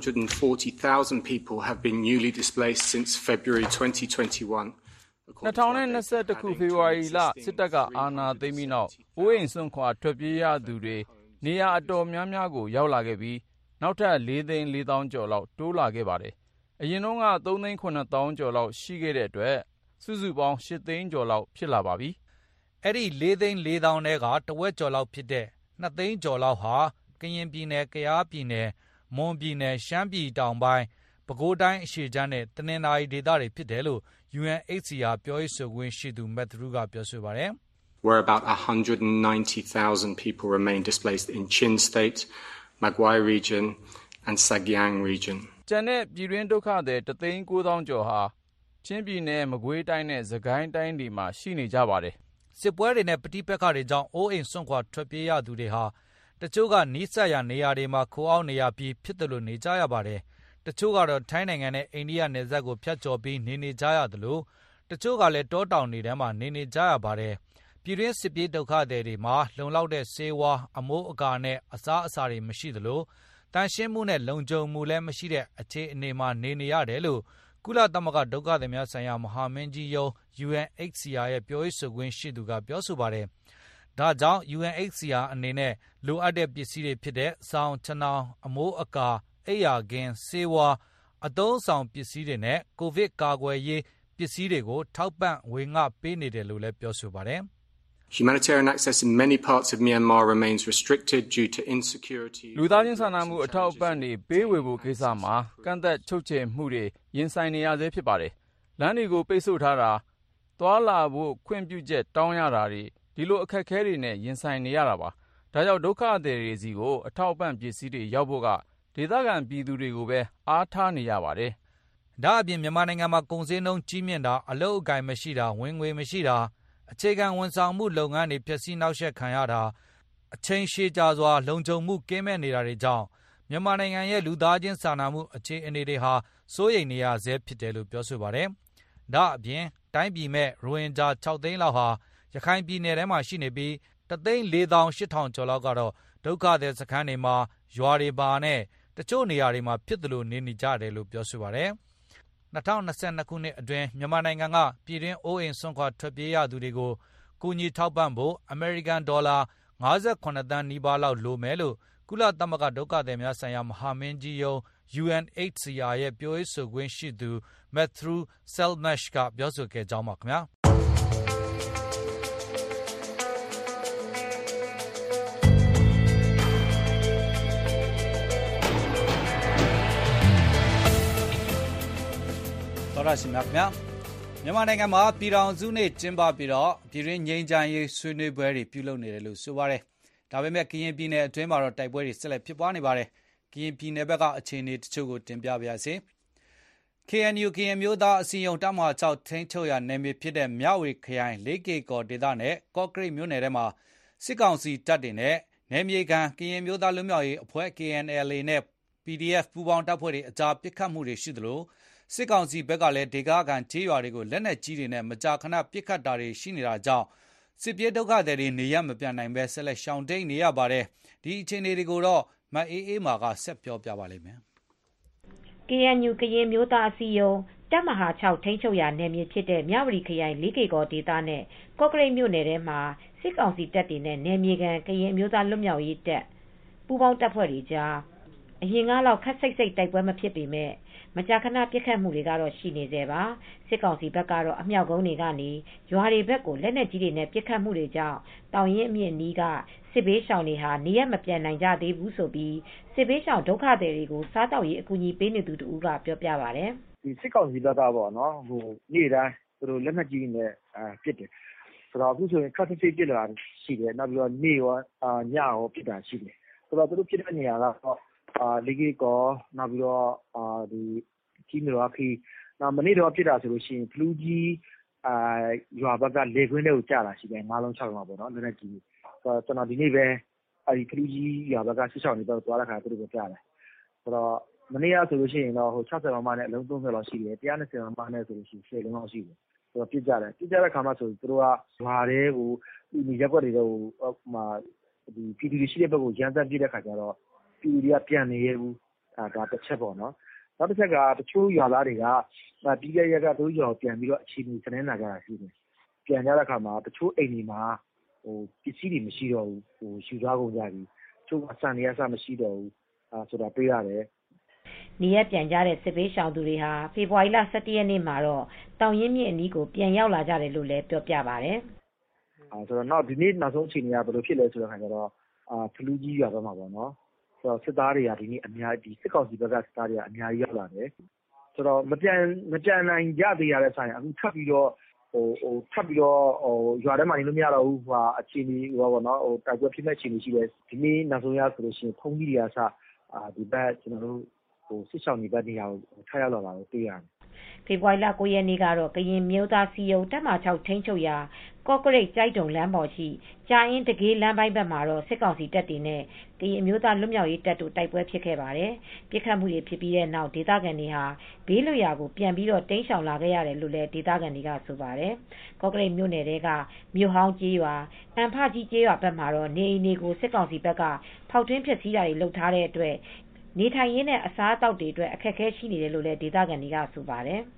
440,000 people have been newly displaced since February 2021. 2021ခုဖေဖော်ဝါရီလစစ်တပ်ကအာဏာသိမ်းပြီးနောက်အိုးအိမ်စွန့်ခွာထွက်ပြေးရသူတွေနေရာအတော်များများကိုရောက်လာခဲ့ပြီးနောက်ထပ်4,400,000 ကျော်လောက်တိုးလာခဲ့ပါတယ်။အရင်တုန်းက3,900,000 ကျော်လောက်ရှိခဲ့တဲ့အတွက်စုစုပေါင်း8သိန်းကျော်လောက်ဖြစ်လာပါပြီ။အဲ့ဒီ4,400,000ထဲကတဝက်ကျော်လောက်ဖြစ်တဲ့2သိန်းကျော်လောက်ဟာကရင်ပြည်နယ်၊ကယားပြည်နယ်၊မွန်ပြည်နယ်၊ရှမ်းပြည်တောင်ပိုင်း၊ပဲခူးတိုင်းအရှေ့ခြမ်းနဲ့တနင်္သာရီဒေသတွေဖြစ်တယ်လို့ UNHCR ပြောရေးဆိုခွင့်ရှိသူ Matthew ကပြောဆိုပါတယ်။ Where about 190,000 people remain displaced in Chin State, Magwai region and Sagyang region. ကျန်တဲ့ပြည်တွင်းဒုက္ခသည်1,900,000 ကျော်ဟာချင်းပြည်နယ်မကွေးတိုင်းနဲ့စကိုင်းတိုင်းတွေမှာရှိနေကြပါတယ်။စစ်ပွဲတွေနဲ့ပဋိပက္ခတွေကြောင့်အိုးအိမ်စွန့်ခွာထွက်ပြေးရသူတွေဟာတချို့ကနီးစပ်ရာနေရာတွေမှာခိုအောင်းနေရပြီးဖြစ်တယ်လို့နေကြရပါတယ်။တချို့ကတော့ထိုင်းနိုင်ငံနဲ့အိန္ဒိယနယ်စပ်ကိုဖြတ်ကျော်ပြီးနေကြရတယ်လို့တချို့ကလည်းတောတောင်တွေထဲမှာနေကြရပါတယ်။ပြည်တွင်းစစ်ပြေးဒုက္ခသည်တွေမှာလုံလောက်တဲ့ဆေးဝါးအမိုးအကာနဲ့အစားအစာတွေမရှိသလိုတန်ရှင်းမှုနဲ့လုံခြုံမှုလည်းမရှိတဲ့အခြေအနေမှာနေရတယ်လို့ကုလသမဂ္ဂဒုက္ခသည်များဆိုင်ရာမဟာမင်းကြီးရုံး UNHCR ရဲ့ပြောရေးဆိုခွင့်ရှိသူကပြောဆိုပါတယ်။ဒါကြောင့် UNHCR အနေနဲ့လိုအပ်တဲ့ပစ္စည်းတွေဖြစ်တဲ့စောင်၊ခြံနောင်၊အမိုးအကာ၊အိပ်ယာခင်း၊ဆေးဝါးအသုံးအဆောင်ပစ္စည်းတွေနဲ့ကိုဗစ်ကာကွယ်ရေးပစ္စည်းတွေကိုထောက်ပံ့ဝေငှပေးနေတယ်လို့လည်းပြောဆိုပါတယ်။ Humanitarian access in many parts of Myanmar remains restricted due to insecurity. လူသားချင်းစာနာမှုအထောက်အပံ့တွေပေးဝေဖို့ကိစ္စမှာကန့်သက်ချုပ်ချယ်မှုတွေရင်ဆိုင်နေရသေးဖြစ်ပါတယ်။လမ်းတွေကိုပိတ်ဆို့ထားတာသွားလာဖို့ခွင့်ပြုချက်တောင်းရတာတွေဒီလိုအခက်အခဲတွေနဲ့ရင်ဆိုင်နေရတာပါ။ဒါကြောင့်ဒုက္ခသည်တွေစီကိုအထောက်အပံ့ပစ္စည်းတွေရောက်ဖို့ကဒေသခံပြည်သူတွေကိုပဲအားထားနေရပါတယ်။ဒါအပြင်မြန်မာနိုင်ငံမှာကုန်စည်နှုန်းကြီးမြင့်တာအလုပ်အကိုင်မရှိတာဝင်ငွေမရှိတာအခြေခံဝန်ဆောင်မှုလုပ်ငန်းတွေဖျက်ဆီးနှောက်ယှက်ခံရတာအချိန်ရှည်ကြာစွာလုံခြုံမှုကင်းမဲ့နေတာတွေကြောင့်မြန်မာနိုင်ငံရဲ့လူသားချင်းစာနာမှုအခြေအနေတွေဟာစိုးရိမ်နေရဆဲဖြစ်တယ်လို့ပြောဆိုပါတယ်။ဒါအပြင်တိုင်းပြည်မဲ့ရိုဟင်ဂျာ6သိန်းလောက်ဟာရခိုင်ပြည်နယ်ထဲမှာရှိနေပြီး1,480,000 ကျော်လောက်ကတော့ဒုက္ခသည်စခန်းတွေမှာရွာတွေပါနဲ့တချို့နေရာတွေမှာဖြစ်သလိုနေနေကြတယ်လို့ပြောဆိုပါတယ်။2022 ခုနှစ်အတွင်းမြန်မာနိုင်ငံကပြည်တွင်းအိုးအိမ်စွန့်ခွာထွက်ပြေးရသူတွေကိုကူညီထောက်ပံ့ဖို့အမေရိကန်ဒေါ်လာ58 သန်းနီးပါးလောက်လိုမယ်လို့ကုလသမဂ္ဂဒုက္ခသည်များဆိုင်ရာမဟာမင်းကြီးရုံး UNHCR ရဲ့ပြောရေးဆိုခွင့်ရှိသူ Matthew Selmash ကပြောဆိုခဲ့ကြောင်းပါခင်ဗျာတော်ရရှိမြခင်မြန်မာနိုင်ငံမှာပြည်ထောင်စုနေ့ကျင်းပပြီးတော့ပြည်တွင်းငြိမ်းချမ်းရေးဆွေးနွေးပွဲတွေပြုလုပ်နေတယ်လို့ဆိုပါတယ်။ဒါပေမဲ့ကရင်ပြည်နယ်အတွင်းမှာတော့တိုက်ပွဲတွေဆက်လက်ဖြစ်ပွားနေပါတယ်။ကရင်ပြည်နယ်ဘက်ကအခြေအနေတချို့ကိုတင်ပြပါရစေ။ KNU ကရင်မျိုးသားအစည်းအရုံးတပ်မဟာ6ထိန်းချုပ်ရာနယ်မြေဖြစ်တဲ့မြဝတီခရိုင်၄ကေကော်ဒေသနဲ့ကော့ကရိတ်မြို့နယ်ထဲမှာစစ်ကောင်စီတပ်တွေနဲ့နယ်မြေခံကရင်မျိုးသားလွတ်မြောက်ရေးအဖွဲ့ KNLA နဲ့ PDF ပူးပေါင်းတပ်ဖွဲ့တွေအကြားပစ်ခတ်မှုတွေရှိသလိုစစ်ကောင်စီဘက်ကလည်းဒေသခံကြေးရွာတွေကိုလက်နက်ကြီးတွေနဲ့မကြာခဏပစ်ခတ်တာတွေရှိနေတာကြောင့်စစ်ပြေးဒုက္ခသည်တွေနေရမပြန်နိုင်ပဲဆက်လက်ရှောင်တိန်နေရပါတယ်။ဒီအခြေအနေတွေကိုတော့မအေးအေးမာကဆက်ပြောပြပါလိမ့်မယ်။ KNU ကရင်မျိုးသားအစည်းအရုံးတပ်မဟာ6ထိန်းချုပ်ရာနယ်မြေဖြစ်တဲ့မြဝတီခရိုင်၄ကေကော်ဒေသနဲ့ကော့ကရိတ်မြို့နယ်ထဲမှာစစ်ကောင်စီတပ်တွေနဲ့နယ်မြေခံကရင်မျိုးသားလွတ်မြောက်ရေးတပ်ပူးပေါင်းတပ်ဖွဲ့တွေကြားအရင်ကလောက်ခက်စိတ်စိတ်တိုက်ပွဲမဖြစ်ပေမဲ့မကြာခဏပစ်ခတ်မှုတွေကတော့ရှိနေသေးပါစစ်ကောင်စီဘက်ကတော့အမြောက်ကုန်းတွေကနေရွာတွေဘက်ကိုလက်နက်ကြီးတွေနဲ့ပစ်ခတ်မှုတွေကြောင့်တောင်ရင်အမြင့်နီးကစစ်ဘေးရှောင်တွေဟာနေရမပြန်နိုင်ကြသေးဘူးဆိုပြီးစစ်ဘေးရှောင်ဒုက္ခသည်တွေကိုစားတောက်ရေးအကူအညီပေးနေသူတူကပြောပြပါတယ်ဒီစစ်ကောင်စီဘက်ကပေါ့နော်နေ့တိုင်းသူတို့လက်နက်ကြီးနဲ့ပစ်တယ်ဆိုတော့အခုဆိုရင်ခက်စိတ်စိတ်ပစ်လာရှိတယ်နောက်ပြီးတော့နေ့ရောညရောပစ်တာရှိတယ်ဆိုတော့သူတို့ပစ်တဲ့နေရာကတော့လေးကေကောနောက်ပြီးတော့ဒီကြီးမြွားခီနောက်မနေ့တော့ဖြစ်တာဆိုလို့ရှိရင်ဖလူးကြီးရွာဘက်ကလေခွင်းတွေကိုကြာတာရှိတယ်9လုံး6လုံးပေါ့နော်လက်နက်ကြီးဆိုတော့ကျွန်တော်ဒီနေ့ပဲအဲဒီဖလူးကြီးရွာဘက်က16နေတော့သွားတဲ့ခါသူတို့ကကြာတယ်ဆိုတော့မနေ့ကဆိုလို့ရှိရင်တော့ဟို60မမနဲ့အလုံး30လောက်ရှိတယ်120မမနဲ့ဆိုလို့ရှိရင်10လုံးလောက်ရှိတယ်ဆိုတော့ပြစ်ကြတယ်ပြစ်ကြတဲ့ခါမှဆိုသူတို့ကရွာတွေကိုဒီရက်ွက်တွေကိုဟိုမှာဒီပြည်သူတွေရှိတဲ့ဘက်ကိုရန်တက်ပြစ်တဲ့ခါကျတော့ပြည်သူတွေကပြန်နေရဘူးဒါတစ်ချက်ပေါ့နော်နောက်တစ်ချက်ကတချို့ရွာသားတွေကပြီးခဲ့ရက်ကတို့ရွာပြန်ပြီးတော့အခြေအနေစနေလာကြတာရှိတယ်ပြန်ကြတဲ့အခါမှာတချို့အိမ်တွေမှာဟိုပစ္စည်းတွေမရှိတော့ဘူးဟိုယူသွားကုန်ကြပြီတချို့အဆန်တွေအဆမရှိတော့ဘူးဆိုတာတွေ့ရတယ်နေရပြန်ကြတဲ့စစ်ဘေးရှောင်သူတွေဟာဖေဖော်ဝါရီလ17ရက်နေ့မှာတော့တောင်ရင်မြင့်အနီးကိုပြန်ရောက်လာကြတယ်လို့လည်းပြောပြပါတယ်ဆိုတော့နောက်ဒီနေ့နောက်ဆုံးအခြေအနေကဘယ်လိုဖြစ်လဲဆိုတော့ခါကျတော့ဖလူးကြီးရွာဘက်မှာပေါ့နော်ဆိုတော့စစ်သားတွေကဒီနေ့အများကြီးစစ်ကောင်စီဘက်ကစစ်သားတွေကအများကြီးရောက်လာတယ်ဆိုတော့မပြန်နိုင်ကြသေးရတဲ့ဆိုင်အခုထပ်ပြီးတော့ထပ်ပြီးတော့ရွာထဲမှာနေလို့မရတော့ဘူးအခြေအနေပေါ့နော်တိုက်ပွဲဖြစ်မဲ့အခြေအနေရှိတယ်ဒီနေ့နောက်ဆုံးရဆိုလို့ရှိရင်ဖုန်းကြီးတွေကစဒီဘက်ကျွန်တော်တို့စစ်ဆောင်နေဘက်နေရာကိုထားရောက်လာတာကိုတွေ့ရတယ်ဖေဖော်ဝါရီလ9ရက်နေ့ကတော့ကရင်မျိုးသားစီယုံတပ်မ6ထိန်းချုပ်ရာကော့ကရိတ်ကြိုက်တုံလမ်းပေါ်ရှိကြာရင်တကေးလမ်းပိုင်းဘက်မှာတော့စစ်ကောင်စီတပ်တွေနဲ့ကရင်မျိုးသားလွတ်မြောက်ရေးတပ်တို့တိုက်ပွဲဖြစ်ခဲ့ပါတယ်။ပြစ်ခတ်မှုတွေဖြစ်ပြီးတဲ့နောက်ဒေသခံတွေဟာဘေးလွတ်ရာကိုပြန်ပြီးတော့တိမ်းရှောင်လာခဲ့ရတယ်လို့လည်းဒေသခံတွေကဆိုပါတယ်။ကော့ကရိတ်မြို့နယ်တွေကမြို့ဟောင်းကျေးရွာအန်ဖကြီးကျေးရွာဘက်မှာတော့နေအိမ်တွေကိုစစ်ကောင်စီဘက်ကဖောက်ထွင်းဖျက်ဆီးတာတွေလုပ်ထားတဲ့အတွက်နေထိုင်ရင်းနဲ့အစားအသောက်တွေအတွက်အခက်အခဲရှိနေတယ်လို့လည်းဒေသခံတွေကဆိုပါတယ်။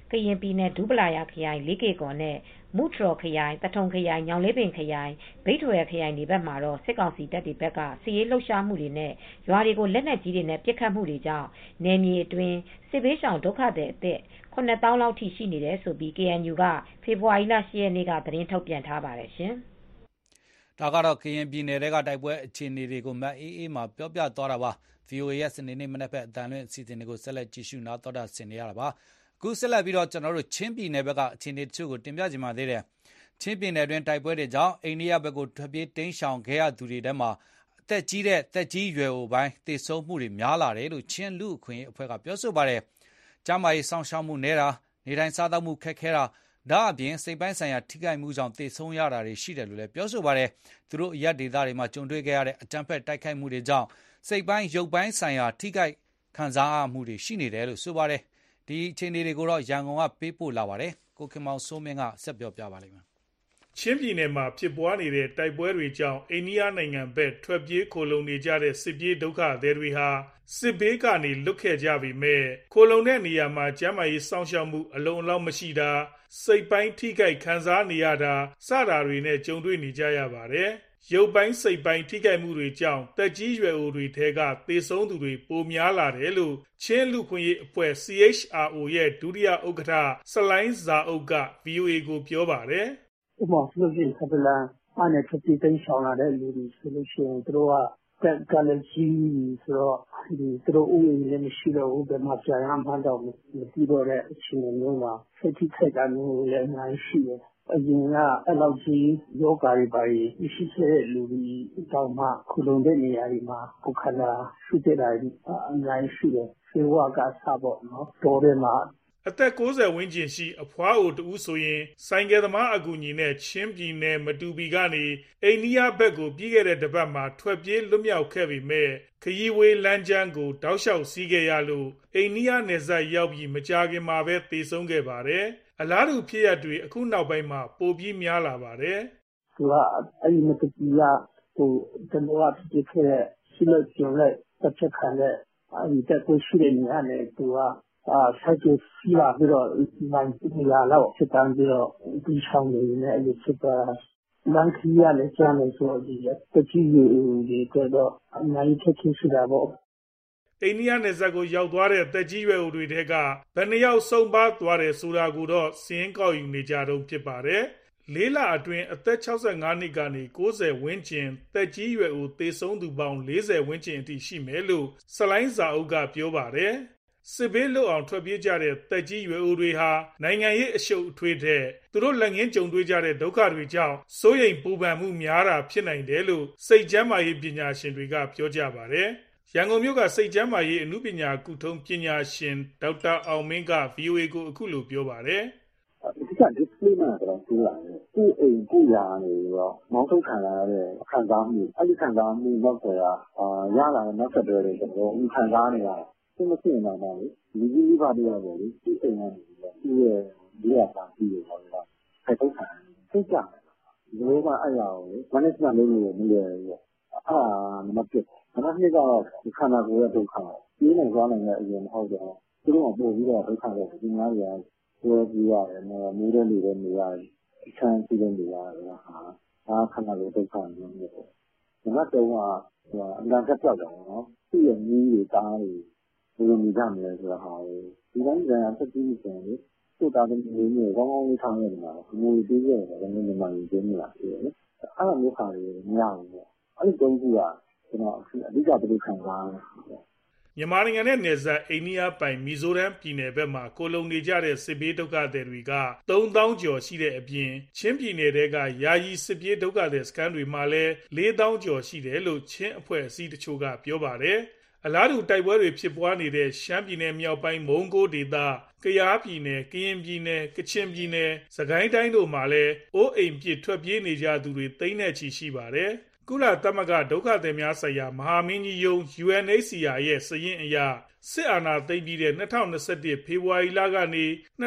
ကရင်ပြည်နယ်ဒူးပလာယာခရိုင်လေးကေကော်နဲ့မူထရော်ခရိုင်တထုံခရိုင်ညောင်လေးပင်ခရိုင်ဘိတ်ထွေခရိုင်တွေဘက်မှာတော့စစ်ကောင်စီတပ်တွေဘက်ကစစ်ရေးလှုပ်ရှားမှုတွေနဲ့ရွာတွေကိုလက်နက်ကြီးတွေနဲ့ပစ်ခတ်မှုတွေကြောင့်နယ်မြေအတွင်းစစ်ဘေးရှောင်ဒုက္ခသည်အသစ်9,000 လောက်ထိရှိနေတယ်လို့ KNU ကဖေဖေါ်ဝါရီလ 10 ရက်နေ့ကသတင်းထုတ်ပြန်ထားပါတယ်ရှင်။ဒါကတော့ကရင်ပြည်နယ်ကတိုက်ပွဲအခြေအနေတွေကိုမအေးအေးမှာပြောပြသွားတာပါ။ VOA ရဲ့စနေနေ့မနက်ဘက်အတန်လွင့်အစီအစဉ်တွေကိုဆက်လက်ကြည့်ရှုနားတော်တာဆင်နေရတာပါ။အခုဆက်လက်ပြီးတော့ကျွန်တော်တို့ချင်းပြည်နယ်ဘက်ကအခြေအနေတချို့ကိုတင်ပြကြပါသေးတယ်။ချင်းပြည်နယ်တွင်တိုက်ပွဲတွေကြောင့်အိန္ဒိယဘက်ကိုထွက်ပြေးတိမ်းရှောင်ခဲ့ရသူတွေထဲမှာအသက်ကြီးရွယ်အိုပိုင်းသေဆုံးမှုတွေများလာတယ်လို့ချင်းလူအခွင့်အဖွဲ့ကပြောဆိုပါတယ်။ကျန်းမာရေးစောင့်ရှောက်မှုနေတာနေတိုင်းစားသောက်မှုခက်ခဲတာဒါအပြင်စိတ်ပိုင်းဆိုင်ရာထိခိုက်မှုကြောင့်သေဆုံးရတာတွေရှိတယ်လို့လည်းပြောဆိုပါတယ်။သူတို့အရက်ဒေသတွေမှာကြုံတွေ့ခဲ့ရတဲ့အကြမ်းဖက်တိုက်ခိုက်မှုတွေကြောင့်စိတ်ပိုင်းရုပ်ပိုင်းဆိုင်ရာထိခိုက်ခံစားမှုတွေရှိနေတယ်လို့ဆိုပါတယ်။ဒီအခြေအနေတွေကိုတော့ရန်ကုန်ကပေးပို့လာပါတယ်။ကိုခင်မောင်စိုးမင်းကဆက်ပြောပြပါလိမ့်မယ်။ချင်းပြည်နယ်မှာဖြစ်ပွားနေတဲ့တိုက်ပွဲတွေကြောင့်အိန္ဒိယနိုင်ငံဘက်ထွက်ပြေးခိုလုံနေကြတဲ့စစ်ပြေးဒုက္ခသည်တွေဟာစစ်ဘေးကနေလွတ်ခဲ့ကြပြီမဲ့ခိုလုံတဲ့နေရာမှာကျန်းမာရေးစောင့်ရှောက်မှုအလုံအလောက်မရှိတာစိတ်ပိုင်းထိခိုက်ခံစားနေရတာစတာတွေနဲ့ကြုံတွေ့နေကြရပါတယ်။ရုပ်ပိုင်းစိတ်ပိုင်းထိခိုက်မှုတွေကြောင့်တက်ကြီးရွယ်အိုတွေထဲကသေဆုံးသူတွေပိုများလာတယ်လို့ချင်းလူခွင့်ရေးအဖွဲ့ CHRO ရဲ့ဒုတိယဥက္ကဋ္ဌဆလိုင်းဇာအုပ်က VOA ကိုပြောပါတယ်။ဥပမာဆိုလို့ရှိရင်ကပလန်အားနဲ့ထွက်ပြေးတိမ်းရှောင်လာတဲ့လူတွေဆိုလို့ရှိရင်သူတို့ကလည်းကြီးဆိုတော့သူတို့ဥယျာဉ်လည်းမရှိတော့ဘူးဘယ်မှာပြန်ရမှန်းတော့မသိတော့တဲ့အခြေအနေမျိုးမှာစိတ်ထိခိုက်တာမျိုးလည်းအများကြီးရှိတယ်။အရင်ကအဲ့လောက်ကြီးယောဂါတွေပါရှိခဲ့တဲ့လူတွေတောင်မှခုလုံတဲ့နေရာတွေမှာကိုယ်ခန္ဓာရှိတဲ့တာအများကြီးရှိတယ်။ဆေးဝါးကစားပေါ့နော်တော်တယ်မှာအသက်60ဝန်းကျင်ရှိအဖွားအိုတူဆိုရင်ဆိုင်ကယ်သမားအကူအညီနဲ့ချင်းပြည်နယ်မတူပီကနေအိန္ဒိယဘက်ကိုပြီးခဲ့တဲ့တပတ်မှာထွက်ပြေးလွတ်မြောက်ခဲ့ပေမဲ့ခရီးဝေးလမ်းကြမ်းကိုတောက်လျှောက်စီးခဲ့ရလို့အိန္ဒိယနယ်စပ်ရောက်ပြီးမကြာခင်မှာပဲသေဆုံးခဲ့ပါတယ်။အလားတူဖြစ်ရပ်တွေအခုနောက်ပိုင်းမှာပိုပြီးများလာပါတယ်။သူကအဲ့ဒီမတူပီကတလောကဖြစ်ခဲ့တဲ့ရှိလို့ကျုံလိုက်တစ်ချက်ခံတဲ့အဲ့ဒီတက်ကိုရှိတဲ့နေရာနဲ့သူကဆိုင်ကယ်စီးလာပြီးတော့နိုင်နေရတော့စစ်တမ်းပြီးတော့ဒီဆောင်နေနဲ့အဲ့ဒီစစ်တာလမ်းခီးရလည်းကြားနေဆိုဒီတကြီးတွေကတော့အများကြီးထက်ရှိတာပေါ့အိန္ဒိယနယ်စပ်ကိုရောက်သွားတဲ့တက်ကြီးရွယ်အိုတွေထဲကဘယ်နှယောက်ဆုံးပါသွားတယ်ဆိုတာကိုတော့စင်းကောက်ယူနေကြတော့ဖြစ်ပါတယ်။၄ လအတွင်းအသက်65နှစ်ကနေ90ဝန်းကျင်တက်ကြီးရွယ်အိုသေဆုံးသူပေါင်း40ဝန်းကျင်အထိရှိမယ်လို့ဆလိုင်းဇာအုပ်ကပြောပါတယ်။စစ်ဘေးလွတ်အောင်ထွက်ပြေးကြတဲ့တက်ကြီးရွယ်အိုတွေဟာနိုင်ငံရေးအရှုပ်အထွေးတဲ့သူတို့လက်ငင်းကြုံတွေ့ကြတဲ့ဒုက္ခတွေကြောင့်စိုးရိမ်ပူပန်မှုများတာဖြစ်နိုင်တယ်လို့စိတ်ကျန်းမာရေးပညာရှင်တွေကပြောကြပါတယ်။ရန်ကုန်မြို့ကစိတ်ကျန်းမာရေးအမှုပညာကုထုံးပညာရှင်ဒေါက်တာအောင်မင်းက VOA ကိုအခုလိုပြောပါတယ်။ဒီက disclaimer တော့ပြောရတယ်။ကိုအိမ်ကိုရာနေတော့မောင်းထုတ်ခံရတဲ့ခံစားမှုအဲ့ဒီခံစားမှုတော့ဆိုတာရလာတဲ့နောက်ဆက်တွဲတွေကျွန်တော်ခံစားနေရတယ်။မဖြစ်နိုင်ပါဘူး။လူကြီးပါတရားပဲလေ။ဒီအိမ်ကနေသူ့ရဲ့ဒီအပါကြီးတွေပေါ့လေ။ဆက်ထုတ်ခံသိကြတယ်။ဒီလိုမှအဲ့ရအောင်လေ management လုပ်လို့မလွယ်ဘူး။နံပါတ်1နံပါတ်2ကတော့ခန္ဓာကိုယ်ရဲ့ဒုက္ခ။ဒီနဲ့သွားနိုင်တဲ့အရင်မဟုတ်တော့သူတို့ကပို့ပြီးတော့ဒုက္ခတွေဒီများတွေကပြောပြရတယ်။မျိုးတဲ့လူတွေနေရတယ်။ချမ်းစီတဲ့နေရတယ်ဟာခန္ဓာကိုယ်ဒုက္ခမျိုးမျိုးပေါ့။နံပါတ်3ကအလံကပြောက်တယ်နော်။သူ့ရဲ့မျိုးတွေတားတွေဘယ်လိုနေကြမလဲဆိုတာဟာဒီတိုင်းကြံဆက်ပြီးဆိုရင်သူ့တာသမီးမျိုးကောင်းကောင်းလေးထားနေတယ်မှာဘမိုးသေးတယ်လည်းနည်းနည်းမှယူနေလာတယ်နော်အဲ့လိုမျိုးခါတွေမရဘူးပေါ့အဲ့ဒီတုံးခုကကျွန်တော်အဓိကဘယ်လိုခံစားရလဲမြန်မာနိုင်ငံနဲ့နယ်စပ်အိန္ဒိယပိုင်မီဇိုရမ်ပြည်နယ်ဘက်မှာကိုလုံနေကြတဲ့စစ်ပြေးဒုက္ခသည်တွေက3000ကျော်ရှိတဲ့အပြင်ချင်းပြည်နယ်တဲကယာယီစစ်ပြေးဒုက္ခသည်စခန်းတွေမှာလည်း4000ကျော်ရှိတယ်လို့ချင်းအဖွဲ့အစည်းတချို့ကပြောပါတယ်အလားတူတိုက်ပွဲတွေဖြစ်ပွားနေတဲ့ရှမ်းပြည်နယ်မြောက်ပိုင်းမုံကိုဒေသကယားပြည်နယ်ကရင်ပြည်နယ်ကချင်ပြည်နယ်စကိုင်းတိုင်းတို့မှာလည်းအိုးအိမ်ပြစ်ထွက်ပြေးနေကြသူတွေသိန်းနဲ့ချီရှိပါတယ်ကုလသမဂ္ဂဒုက္ခသည်များဆိုင်ရာမဟာမင်းကြီးရုံး UNHCR ရဲ့စာရင်းအရစစ်အာဏာသိမ်းပြီးတဲ့2021ဖေဖော်ဝါရီလကနေ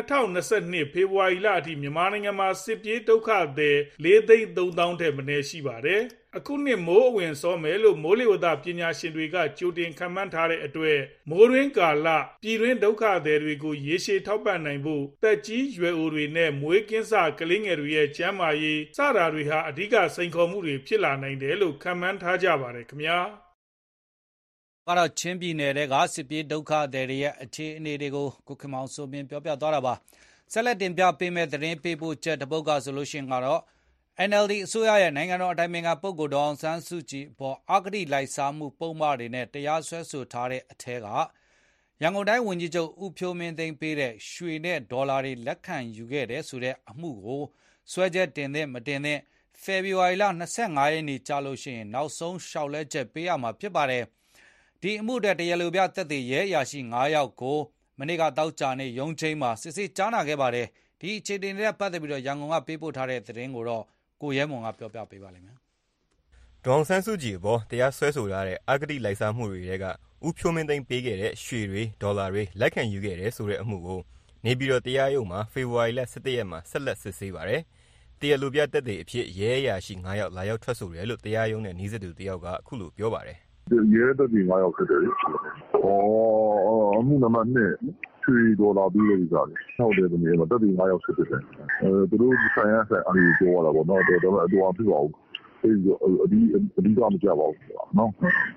2022ဖေဖော်ဝါရီလအထိမြန်မာနိုင်ငံမှာစစ်ပြေးဒုက္ခသည် 4,300,000 ထက်မနည်းရှိပါတယ်။အခုနှစ်မိုးအဝင်စောမယ်လို့မိုးလေဝသပညာရှင်တွေကကြိုတင်ခန့်မှန်းထားတဲ့အတွက်မိုးတွင်းကာလပြည်တွင်းဒုက္ခသည်တွေကိုရေရှည်ထောက်ပံ့နိုင်ဖို့တက်ကြီးရွယ်အိုတွေနဲ့မွေးကင်းစကလေးငယ်တွေရဲ့ကျန်းမာရေးစတာတွေဟာအဓိကစိန်ခေါ်မှုတွေဖြစ်လာနိုင်တယ်လို့ခန့်မှန်းထားကြပါတယ်ခင်ဗျာကတော့ချင်းပြည်နယ်ကစစ်ပြေးဒုက္ခသည်တွေရဲ့အခြေအနေတွေကိုကိုခင်မောင်စိုးမင်းပြောပြသွားတာပါဆက်လက်တင်ပြပေးမယ့်သတင်းပေးပို့ချက်တစ်ပုဒ်ကဆိုလို့ရှိရင်ကတော့ NLD အစိုးရရဲ့နိုင်ငံတော်အတိုင်ပင်ခံပုဂ္ဂိုလ်ဒေါ်အောင်ဆန်းစုကြည်အပေါ်အဂတိလိုက်စားမှုပုံမှားတွေနဲ့တရားစွဲဆိုထားတဲ့အထက်ကရန်ကုန်တိုင်းဝန်ကြီးချုပ်ဦးဖြိုးမင်းသိန်းပေးတဲ့ရွှေနဲ့ဒေါ်လာတွေလက်ခံယူခဲ့တဲ့ဆိုတဲ့အမှုကိုစွဲချက်တင်တဲ့မတင်တဲ့ဖေဖော်ဝါရီလ25ရက်နေ့ကြာလို့ရှိရင်နောက်ဆုံးလျှောက်လဲချက်ပေးရမှာဖြစ်ပါတယ်ဒီအမှုတဲ့တရားလိုပြသက်သေရဲအရာရှိ9ယောက်ကိုမနေ့ကတောက်ကြနေရုံးချင်းမှာစစ်ဆေးကြားနာခဲ့ပါတယ်ဒီအခြေအနေနဲ့ပတ်သက်ပြီးတော့ရန်ကုန်ကပေးပို့ထားတဲ့သတင်းကိုတော့ကိုရဲမွန်ကပြောပြပေးပါလိမ့်မယ်ဒေါအောင်ဆန်းစုကြည်အပေါ်တရားစွဲဆိုထားတဲ့အဂတိလိုက်စားမှုတွေကဦးဖြိုးမင်းသိန်းပေးခဲ့တဲ့ရွှေတွေဒေါ်လာတွေလက်ခံယူခဲ့တဲ့ဆိုတဲ့အမှုကိုနေပြည်တော်တရားရုံးမှာဖေဖော်ဝါရီလ17ရက်မှာဆက်လက်စစ်ဆေးပါတယ်တရားလိုပြသက်သေအဖြစ်ရဲအရာရှိ9ယောက်လာရောက်ထွက်ဆိုတယ်လို့တရားရုံးနဲ့နှီးစပ်သူတယောက်ကအခုလိုပြောပါတယ်ရဲသက်သေ9ယောက်ဖြစ်တယ်အမှုနံပါတ်2ရွှေဒေါ်လာပြီးတဲ့ဥစ္စာတွေဟုတ်တယ်ဒီနေ့မှာသက်သေ9ယောက်ဖြစ်တယ်သူတို့ဆိုင်ရဆိုင်အရေးပြောရတာပေါ့နော်ဒါပေမဲ့အတူအဖြစ်ပါဘူးအဒီကမကြပါဘူးနော်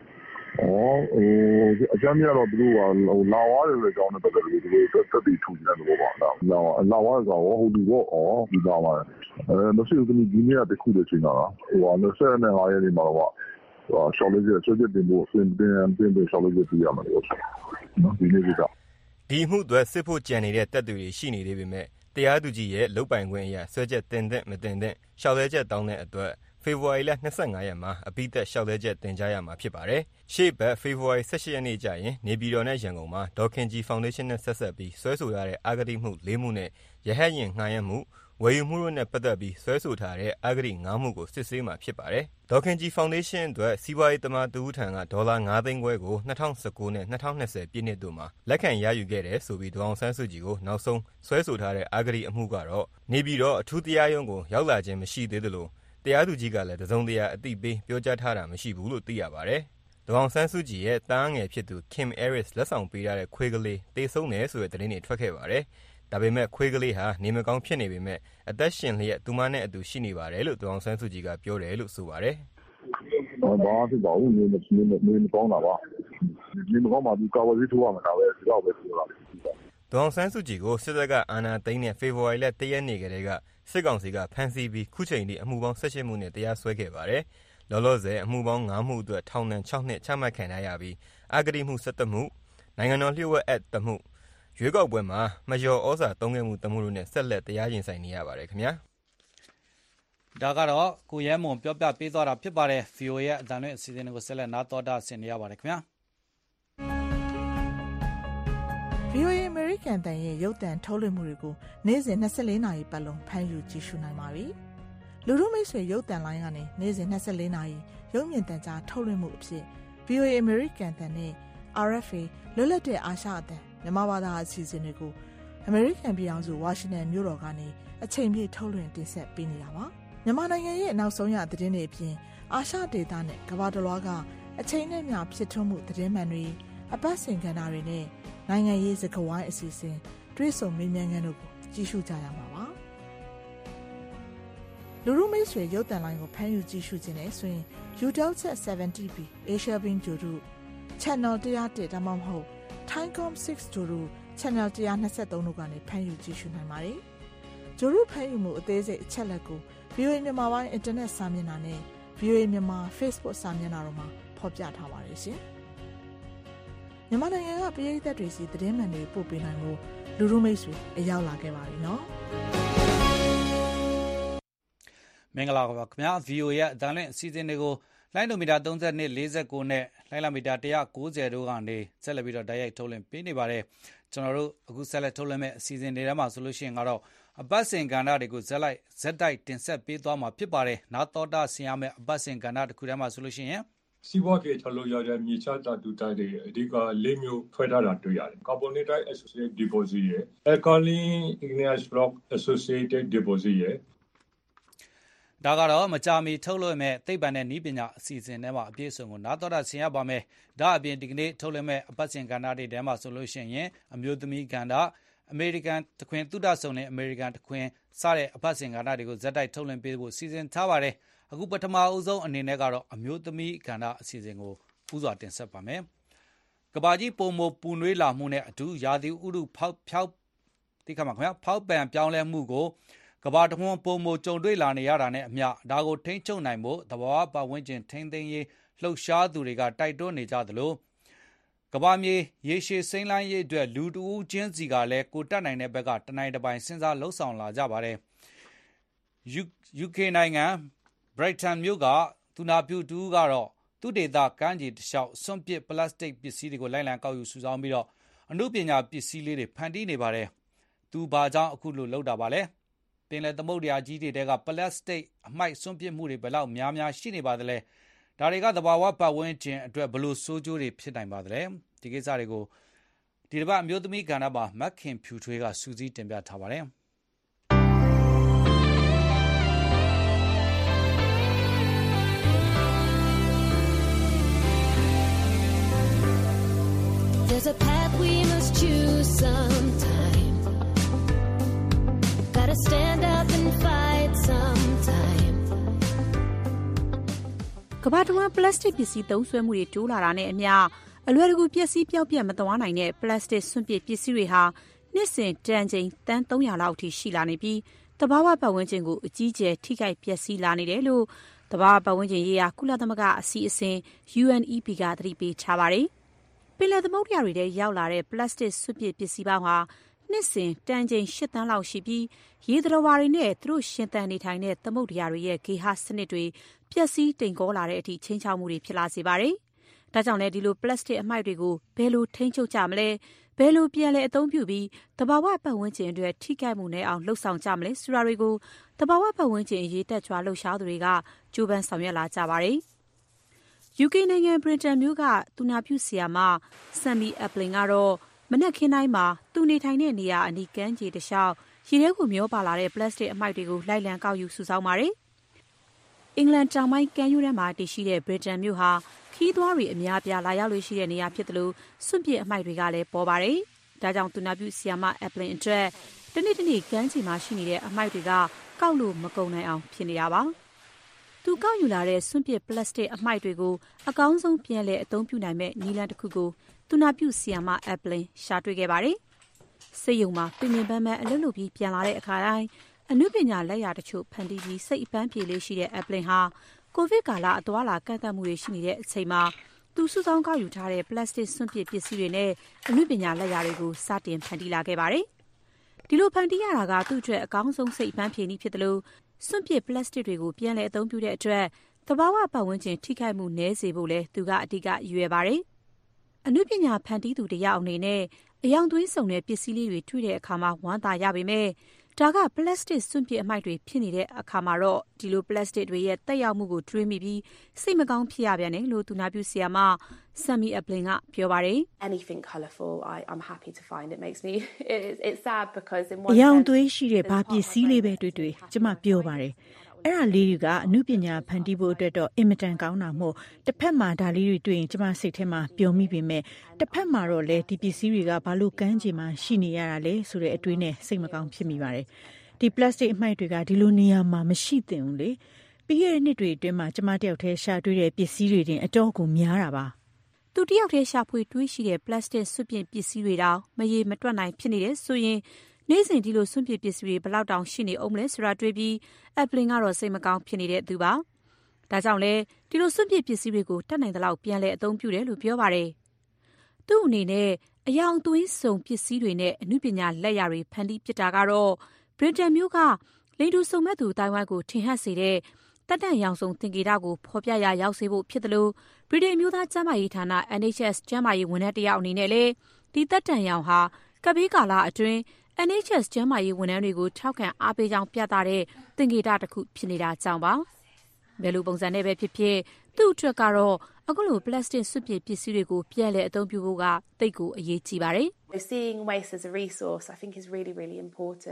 အကြမ်းများတော့သူတို့ကလာဝါးတွေကြောင်းနဲ့ပတ်သက်ပြီးသူတို့သက်သေထူနေတယ်ပေါ့ပါလာဝါးဆိုတော့ဟိုဒီပေါ့ဒီလာဝါးမရှိဘူးဒီနေ့ကတခုတည်းချိန်တာ25ရက်နေ့မှာတော့ရှောက်လေးဆွေးချက်တင်ဖို့ပြင်ရှောက်လေးပြရမှာလို့နော်ဒီနေ့ကဒီမှုတွေစစ်ဖို့ကြံနေတဲ့တပ်တွေရှိနေသေးပေမဲ့တရားသူကြီးရဲ့လုတ်ပိုင်ခွင့်အရဆွဲချက်တင်တဲ့မတင်တဲ့ရှောက်လဲချက်တောင်းတဲ့အတွက်ဖေဖော်ဝါရီလ25ရက်မှာအပိသက်ရှောက်လဲချက်တင်ကြရမှာဖြစ်ပါတယ်။ရှေ့ဘက်ဖေဖော်ဝါရီ18ရက်နေ့ကျရင်နေပြည်တော်နဲ့ရန်ကုန်မှာဒေါ်ခင်ကြည်ဖောင်ဒေးရှင်းနဲ့ဆက်ဆက်ပြီးဆွဲဆိုရတဲ့အာဂတိမှု4မှုနဲ့ရဟတ်ယာဉ်ငှားရမ်းမှုဝယ်ယူမှုတို့နဲ့ပတ်သက်ပြီးဆွဲဆိုထားတဲ့အာဂတိ9မှုကိုစစ်ဆေးမှာဖြစ်ပါတယ်။ဒေါ်ခင်ကြည်ဖောင်ဒေးရှင်းအတွက်စီးပွားရေးသမားတူဦးထံကဒေါ်လာ9သိန်းခွဲကို2019နဲ့2020ပြည့်နှစ်တို့မှာလက်ခံရယူခဲ့တယ်ဆိုပြီးဒေါအောင်ဆန်းစုကြည်ကိုနောက်ဆုံးဆွဲဆိုထားတဲ့အာဂတိအမှုကတော့နေပြည်တော်အထူးတရားရုံးကိုရောက်လာခြင်းမရှိသေးသလိုတရားသူကြီးကလည်းတစုံတရာအသိပေးပြောကြားထားတာမရှိဘူးလို့သိရပါတယ်။ဒေါအောင်ဆန်းစုကြည်ရဲ့တားငယ်ဖြစ်သူ Kim Aris လက်ဆောင်ပေးထားတဲ့ခွေးကလေးတေဆုံးတယ်ဆိုတဲ့သတင်းတွေထွက်ခဲ့ပါတယ်။ဒါပေမဲ့ခွေးကလေးဟာနေမကောင်းဖြစ်နေပေမဲ့အသက်ရှင်လျက်သူမနဲ့အတူရှိနေပါတယ်လို့ဒေါအောင်ဆန်းစုကြည်ကပြောတယ်လို့ဆိုပါတယ်။ဘာဖြစ်ပါဦးနေမကောင်းတာပါ။နေမကောင်းပါဘူးကာဝစီထိုးရမှာပဲဒီတော့ပဲပြောတာ။ဒေါအောင်ဆန်းစုကြည်ကိုစစ်တပ်ကအာဏာသိမ်းတဲ့ဖေဖော်ဝါရီလ1ရက်နေ့ကတည်းကစစ်ကောင်စီကဖမ်းဆီးပြီးခုချိန်ထိအမှုပေါင်း18မှုနဲ့တရားစွဲခဲ့ပါတယ်။လောလောဆယ်အမှုပေါင်း9မှုအတွက်ထောင်ဒဏ်6နှစ်ချမှတ်ခံရပြီးအဂတိမှု17မှုနိုင်ငံတော်လျှို့ဝှက်အက်တမှုရွေးကောက်ပွဲမှာမလျော်ဩဇာသုံးခဲ့မှုတမှုတို့နဲ့ဆက်လက်တရားရင်ဆိုင်နေရပါတယ်ခင်ဗျာ။ဒါကတော့ကိုရဲမွန်ပြောပြပေးသွားတာဖြစ်ပါတယ်။ VOA ရဲ့အတန်လွင့်အစီအစဉ်တွေကိုဆက်လက်နားတော်တာဆင်နေရပါတယ်ခင်ဗျာ။ VOA American တန်ရဲ့ရုပ်သံထုတ်လွှင့်မှုတွေကိုနေ့စဉ်24နာရီပတ်လုံးဖမ်းယူကြည့်ရှုနိုင်ပါပြီ။လူထုမိတ်ဆွေရုပ်သံလိုင်းကနေနေ့စဉ်24နာရီရုပ်မြင်သံကြားထုတ်လွှင့်မှုအဖြစ် VOA American တန်နဲ့ RFA လွတ်လပ်တဲ့အာရှအသံမြန်မာဘာသာအစီအစဉ်တွေကို American ပြည်အောင်စု Washington မြို့တော်ကနေအချိန်ပြည့်ထုတ်လွှင့်တင်ဆက်ပေးနေတာပါ။မြန်မာနိုင်ငံရဲ့နောက်ဆုံးရသတင်းတွေအပြင်အာရှဒေသနဲ့ကမ္ဘာတစ်လွှားကအချိန်နဲ့မျှဖြစ်ထွန်းမှုသတင်းမှန်တွေအပတ်စဉ်ကဏ္ဍတွေနဲ့နိုင်ငံရေးစကားဝိုင်းအစီအစဉ်တွေးဆုံမေးမြန်းခန်းတို့ကိုကြည့်ရှုကြရမှာပါလူရုမိတ်ဆွေရုပ်သံလိုင်းကိုဖမ်းယူကြည့်ရှုခြင်းနဲ့ဆိုရင် UW 70B Asia Beam ဂျိုတို့ Channel 101ဒါမှမဟုတ် Timecom 6ဂျိုတို့ Channel 123တို့ကနေဖမ်းယူကြည့်ရှုနိုင်ပါတယ်ဂျိုတို့ဖမ်းယူမှုအသေးစိတ်အချက်လက်ကို VOA မြန်မာပိုင်းအင်တာနက်စာမျက်နှာနဲ့ VOA မြန်မာ Facebook စာမျက်နှာတို့မှာဖော်ပြထားပါတယ်ရှင်မြန်မာနိုင်ငံကပြည်သက်တွေစီသတင်းမှန်တွေပို့ပေးနိုင်လို့လူရုမိတ်ဆွေအရောက်လာခဲ့ပါပြီနော်မင်္ဂလာပါခင်ဗျာ VOA ရဲ့အတန်လွင့်အစီအစဉ်တွေကိုလိုင်းဒိုမီတာ32 49နဲ့လိုင်းလာမီတာ190တို့ကနေဆက်လက်ပြီးတော့တိုက်ရိုက်ထုတ်လွှင့်ပေးနေပါတယ်ကျွန်တော်တို့အခုဆက်လက်ထုတ်လွှင့်မဲ့အစီအစဉ်တွေထဲမှာဆိုလို့ရှိရင်ကတော့အပတ်စဉ်ကဏ္ဍတွေကိုဇက်တိုက်တင်ဆက်ပေးသွားမှာဖြစ်ပါတယ်နောက်တော့တာဆင်ရမယ့်အပတ်စဉ်ကဏ္ဍတစ်ခုထဲမှာဆိုလို့ရှိရင်စီးပွားရေးထုတ်လို့ရတဲ့မြေချတာတူတိုက်တွေအဓိက၄မျိုးဖွဲ့ထားတာတွေ့ရတယ် Carbonate Associated Deposit ရယ် Alkaline Igneous Rock Associated Deposit ရယ်ဒါကတော့မကြာမီထုတ်လွှင့်မဲ့သိပ္ပံနဲ့နည်းပညာအစီအစဉ်ထဲမှာအပြည့်အစုံကိုနားတော်တာဆင်ရပါမယ်။ဒါအပြင်ဒီကနေ့ထုတ်လွှင့်မဲ့အပတ်စဉ်ကဏ္ဍတွေထဲမှာဆိုလို့ရှိရင်အမျိုးသမီးကဏ္ဍအမေရိကန်တခွင်သုဒဆုံနဲ့အမေရိကန်တခွင်စတဲ့အပတ်စဉ်ကဏ္ဍတွေကိုဇက်တိုက်ထုတ်လွှင့်ပေးဖို့စီစဉ်ထားပါတယ်။အခုပထမအဆုံးအနေနဲ့ကတော့အမျိုးသမီးကဏ္ဍအစီအစဉ်ကိုဥစွာတင်ဆက်ပါမယ်။ကဘာကြီးပုံမပူနွေးလာမှုနဲ့အတူရာသီဥတုဖောက်ပံပြောင်းလဲမှုကိုကဘာတခွန်ပုံမကြုံတွေ့လာနေရတာနဲ့အမျှဒါကိုထိန်းချုပ်နိုင်ဖို့သဘာဝပတ်ဝန်းကျင်ထိန်းသိမ်းရေးလှုပ်ရှားသူတွေကတိုက်တွန်းနေကြသလိုကဘာမြေရေရှည်စိမ်းလိုင်းရေးအတွက်လူတဦးချင်းစီကလည်းကိုတက်နိုင်တဲ့ဘက်ကတနိုင်တစ်ပိုင်စဉ်းစားလှုပ်ဆောင်လာကြပါတယ်။ UK နိုင်ငံဘရိုက်တန်မြို့ကသူနာပြုတူကတော့သူဒေသကမ်းခြေတစ်လျှောက်စွန့်ပစ်ပလတ်စတစ်ပစ္စည်းတွေကိုလိုက်လံကောက်ယူစုဆောင်းပြီးတော့အမှုပညာပစ္စည်းလေးတွေဖန်တီးနေပါတယ်။သူဘာကြောင့်အခုလိုလုပ်တာပါလဲ။ပင်လယ်သမုဒ္ဒရာကြီးတွေကပလတ်စတစ်အမှိုက်စွန့်ပစ်မှုတွေဘယ်လောက်များရှိနေပါသလဲ။ဒါတွေကသဘာဝပတ်ဝန်းကျင်အတွက်ဘလို့ဆိုးကျိုးတွေဖြစ်နိုင်ပါသလဲ။ဒီကိစ္စတွေကိုဒီတစ်ပတ်အမျိုးသမီးကဏ္ဍမှာမက်ခင်ဖြူထွေးကစူးစီးတင်ပြထားပါတယ်။ There's a path we must choose sometime. Gotta stand up and fight sometime. ကမ္ဘာတဝန်းပလတ်စတစ်ပစ္စည်းသုံးစွဲမှုတွေတိုးလာတာနဲ့အမျှအလွယ်တကူပျက်စီးပျောက်ပြတ်မသွားနိုင်တဲ့ပလတ်စတစ်စွန့်ပစ်ပစ္စည်းတွေဟာနှစ်စဉ်တန်ချိန်တန်300လောက်အထိရှိလာနေပြီးတဘာဝပတ်ဝန်းကျင်ကိုအကြီးအကျယ်ထိခိုက်ပျက်စီးလာနေတယ်လို့တဘာဝပတ်ဝန်းကျင်ရေးရာကုလသမဂ္ဂအစည်းအဝေး UNEP ကသတိပေးထားပါတယ်။ပင်လယ်သမုဒ္ဒရာတွေထဲရောက်လာတဲ့ပလတ်စတစ်စွန့်ပစ်ပစ္စည်းပေါင်းဟာနှစ်စဉ်တန်ချိန်8တန်းလောက်ရှိပြီးရေသတ္တဝါတွေနဲ့သူတို့ရှင်သန်နေထိုင်တဲ့သမုဒ္ဒရာတွေရဲ့ဂေဟစနစ်တွေပျက်စီးတိမ်ကောလာတဲ့အထိချိန်ချောက်မှုတွေဖြစ်လာစေပါတယ်။ဒါကြောင့်လည်းဒီလိုပလတ်စတစ်အမှိုက်တွေကိုဘယ်လိုထိန်းချုပ်ကြမလဲဘယ်လိုပြန်လဲအသုံးပြုပြီးတဘာဝပတ်ဝန်းကျင်အတွက်ထိခိုက်မှုနဲ့အောင်လှုပ်ဆောင်ကြမလဲဆိုတာတွေကိုတဘာဝပတ်ဝန်းကျင်အရေးတက်ကြွလှုပ်ရှားသူတွေကကြိုးပမ်းဆောင်ရွက်လာကြပါတယ်။ UK နိုင်ငံဗြိတိန်မြို့ကသူနာပြုဆရာမဆမ်မီအပလင်ကတော့မနက်ခင်းတိုင်းမှာသူနေထိုင်တဲ့နေရာအနီးကမ်းခြေတစ်လျှောက်ရေထဲကိုမျောပါလာတဲ့ပလတ်စတစ်အမှိုက်တွေကိုလိုက်လံကောက်ယူစုဆောင်းပါတယ်။အင်္ဂလန်တောင်ပိုင်းကမ်းရိုးတန်းမှာတည်ရှိတဲ့ဗြိတိန်မြို့ဟာခီးသွားတွေအများပြားလာရောက်လို့ရှိတဲ့နေရာဖြစ်တယ်လို့စွန့်ပစ်အမှိုက်တွေကလည်းပေါ်ပါတယ်။ဒါကြောင့်သူနာပြုဆရာမအပလင်အတွက်တနေ့ကမ်းခြေမှာရှိနေတဲ့အမှိုက်တွေကကောက်လို့မကုန်နိုင်အောင်ဖြစ်နေတာပါ။သူကောက်ယူလာတဲ့စွန့်ပစ်ပလတ်စတစ်အမှိုက်တွေကိုအကောင်းဆုံးပြန်လည်အသုံးပြုနိုင်မဲ့နည်းလမ်းတစ်ခုကိုသူနာပြုဆရာမအပလင်ရှာတွေ့ခဲ့ပါတယ်။စိတ်ယုံမှာပြင်ပန်းအလုပ်လုပ်ပြီးပြန်လာတဲ့အခါတိုင်းအနုပညာလက်ရာတချို့ဖန်တီးပြီးစိတ်အပန်းပြေလေးရှိတဲ့အပလင်ဟာကိုဗစ်ကာလအသွားလာကန့်သတ်မှုတွေရှိနေတဲ့အချိန်မှာသူစုဆောင်းကောက်ယူထားတဲ့ပလတ်စတစ်စွန့်ပစ်ပစ္စည်းတွေနဲ့အနုပညာလက်ရာတွေကိုစတင်ဖန်တီးလာခဲ့ပါတယ်။ဒီလိုဖန်တီးရတာကသူ့အတွက်အကောင်းဆုံးစိတ်အပန်းပြေနည်းဖြစ်တယ်လို့စွန့်ပစ်ပလတ်စတစ်တွေကိုပြန်လည်အသုံးပြုတဲ့အတွက်သဘာဝပတ်ဝန်းကျင်ထိခိုက်မှုနည်းစေဖို့လဲသူကအဓိကရွယ်ပါတယ်။အနုပညာဖန်တီးသူတယောက်အနေနဲ့အယောင်သွေးစုံတဲ့ပစ္စည်းလေးတွေတွေ့တဲ့အခါမှာဝမ်းသာရပေမဲ့ဒါကပလတ်စတစ်စွန့်ပစ်အမှိုက်တွေဖြစ်နေတဲ့အခါမှာတော့ဒီလိုပလတ်စတစ်တွေရဲ့တက်ရောက်မှုကိုတွေးမိပြီးစိတ်မကောင်းဖြစ်ရပြန်တယ်လို့သူနာပြုဆရာမဆမ်မီအပလင်ကပြောပါတယ် Anything colourful I'm happy to find it makes me it's sad because in one အယောင်သွေးရှိတဲ့ဘာပစ္စည်းလေးပဲတွေ့ကျမပြောပါတယ်အဲ့ဒါလေးတွေကအမှုပညာဖန်တီးဖို့အတွက်တော့အင်မတန်ကောင်းတာမို့တစ်ဖက်မှာဒါလေးတွေတွေ့ရင်ကျမစိတ်ထဲမှာပျော်မိပေမဲ့တစ်ဖက်မှာတော့လေဒီပစ္စည်းတွေကဘာလို့ကမ်းခြေမှာရှိနေရတာလဲဆိုတဲ့အတွေးနဲ့စိတ်မကောင်းဖြစ်မိပါတယ်ဒီပလတ်စတစ်အမှိုက်တွေကဒီလိုနေရာမှာမရှိသင့်ဘူးလေပြီးခဲ့တဲ့နှစ်တွေအတွင်းမှာကျမတယောက်တည်းရှာတွေ့တဲ့ပစ္စည်းတွေတင်အတော့ကိုများတာပါသူတယောက်တည်းရှာဖွေတွေးရှိတဲ့ပလတ်စတစ်စွန့်ပစ်ပစ္စည်းတွေတောင်မရေမတွက်နိုင်ဖြစ်နေတယ်ဆိုရင်နေ့စဉ်ဒီလိုစွန့်ပစ်ပစ္စည်းတွေဘလောက်တောင်ရှိနေအောင်မလဲဆိုတာတွေးပြီးအပလင်ကတော့စိတ်မကောင်းဖြစ်နေတဲ့သူပါဒါကြောင့်လဲဒီလိုစွန့်ပစ်ပစ္စည်းတွေကိုတတ်နိုင်သလောက်ပြန်လဲအသုံးပြုတယ်လို့ပြောပါတယ်သူ့အနေနဲ့အယောင်သွေးစုံပစ္စည်းတွေနဲ့အမှုပညာလက်ရာတွေဖန်တီးပစ်တာကတော့ဗြိတိန်မြို့ကလိန်တူစုံမဲ့သူတိုင်ဝမ်ကိုထင်ဟပ်စေတဲ့တက်တန့်ရောင်စုံသင်္ကေတကိုဖော်ပြရရောက်စေဖို့ဖြစ်တယ်လို့ဗြိတိန်မျိုးသားကျန်းမာရေးဌာန NHS ကျန်းမာရေးဝန်ထမ်းတယောက်အနေနဲ့လေဒီတက်တန့်ရောင်ဟာကပ်ဘေးကာလအတွင်းNHS ကျန်းမာရေးဝန်ထမ်းတွေကိုထောက်ခံအားပေးကြောင်းပြသတဲ့သင်္ကေတတစ်ခုဖြစ်နေတာကြောင့်ပါဘယ်လိုပုံစံနဲ့ပဲဖြစ်ဖြစ်သူ့အတွက်ကတော့အခုလိုပလတ်စတစ်စွန့်ပစ်ပစ္စည်းတွေကိုပြန်လည်အသုံးပြုဖို့ကသိပ်ကိုအရေးကြီးပါတယ် Seeing waste as a resource I think is really important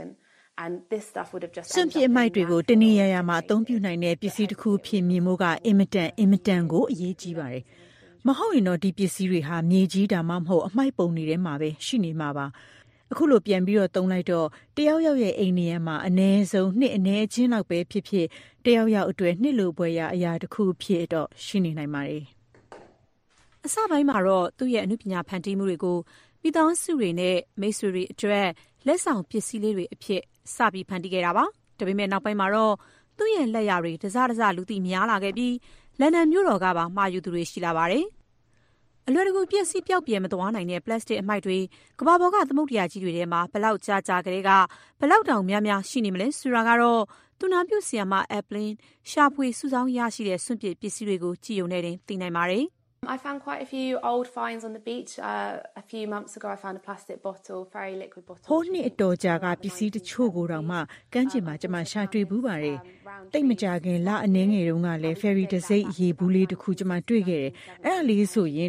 and this stuff would have just စွန့်ပစ်အမိုက်တွေကိုတနည်းရရမှာအသုံးပြုနိုင်တဲ့ပစ္စည်းတစ်ခုဖြစ်မြင်မှုကအင်မတန်ကိုအရေးကြီးပါတယ်မဟုတ်ရင်တော့ဒီပစ္စည်းတွေဟာမြေကြီးဒါမှမဟုတ်အမိုက်ပုံတွေထဲမှာပဲရှိနေမှာပါအခုလိုပြန်ပြီးတော့သုံးလိုက်တော့တယောက်ရဲ့အိမ်နေရမှာအနည်းဆုံးနှစ်အနည်းချင်းလောက်ပဲဖြစ်တယောက်အတွက်နှစ်လိုပွဲရအရာတစ်ခုဖြစ်တော့ရှိနေနိုင်ပါတယ်အစပိုင်းမှာတော့သူ့ရဲ့အမှုပညာဖန်တီးမှုတွေကိုမိသားစုတွေနဲ့မိတ်ဆွေတွေအတွက်လက်ဆောင်ပစ္စည်းလေးတွေအဖြစ်စပြီးဖန်တီးခဲ့တာပါဒါပေမဲ့နောက်ပိုင်းမှာတော့သူ့ရဲ့လက်ရာတွေတစလူသိများလာခဲ့ပြီးလန်ဒန်မြို့တော်ကပါမှာယူသူတွေရှိလာပါတယ်အလွယ်တကူပျက်စီးပျောက်ပြဲမသွားနိုင်တဲ့ပလတ်စတစ်အမိုက်တွေကမ္ဘာပေါ်ကသမုဒ္ဒရာကြီးတွေထဲမှာဘလောက်ကြာကလေးကဘလောက်တောင်များရှိနေမလဲဆိုတာကတော့သူနာပြုဆီယာမအက်ပလင်းရှာဖွေစုဆောင်းရရှိတဲ့စွန့်ပစ်ပစ္စည်းတွေကိုကြည့်ရုံနဲ့တင်သိနိုင်ပါတယ် I found quite a few old finds on the beach. A few months ago I found a plastic bottle, very liquid bottle. ဟိုနှစ်အတော်ကြာကပစ္စည်းတချို့ကိုတောင်မှကမ်းခြေမှာကျွန်မရှာတွေ့ဘူးပါတယ်။တိတ်မကြခင်လအနှဲငယ်တုန်းကလည်း ferry တစိမ့်ရေဘူးလေးတစ်ခုကျွန်မတွေ့ခဲ့တယ်။အဲ့ဒါလေးဆိုရင်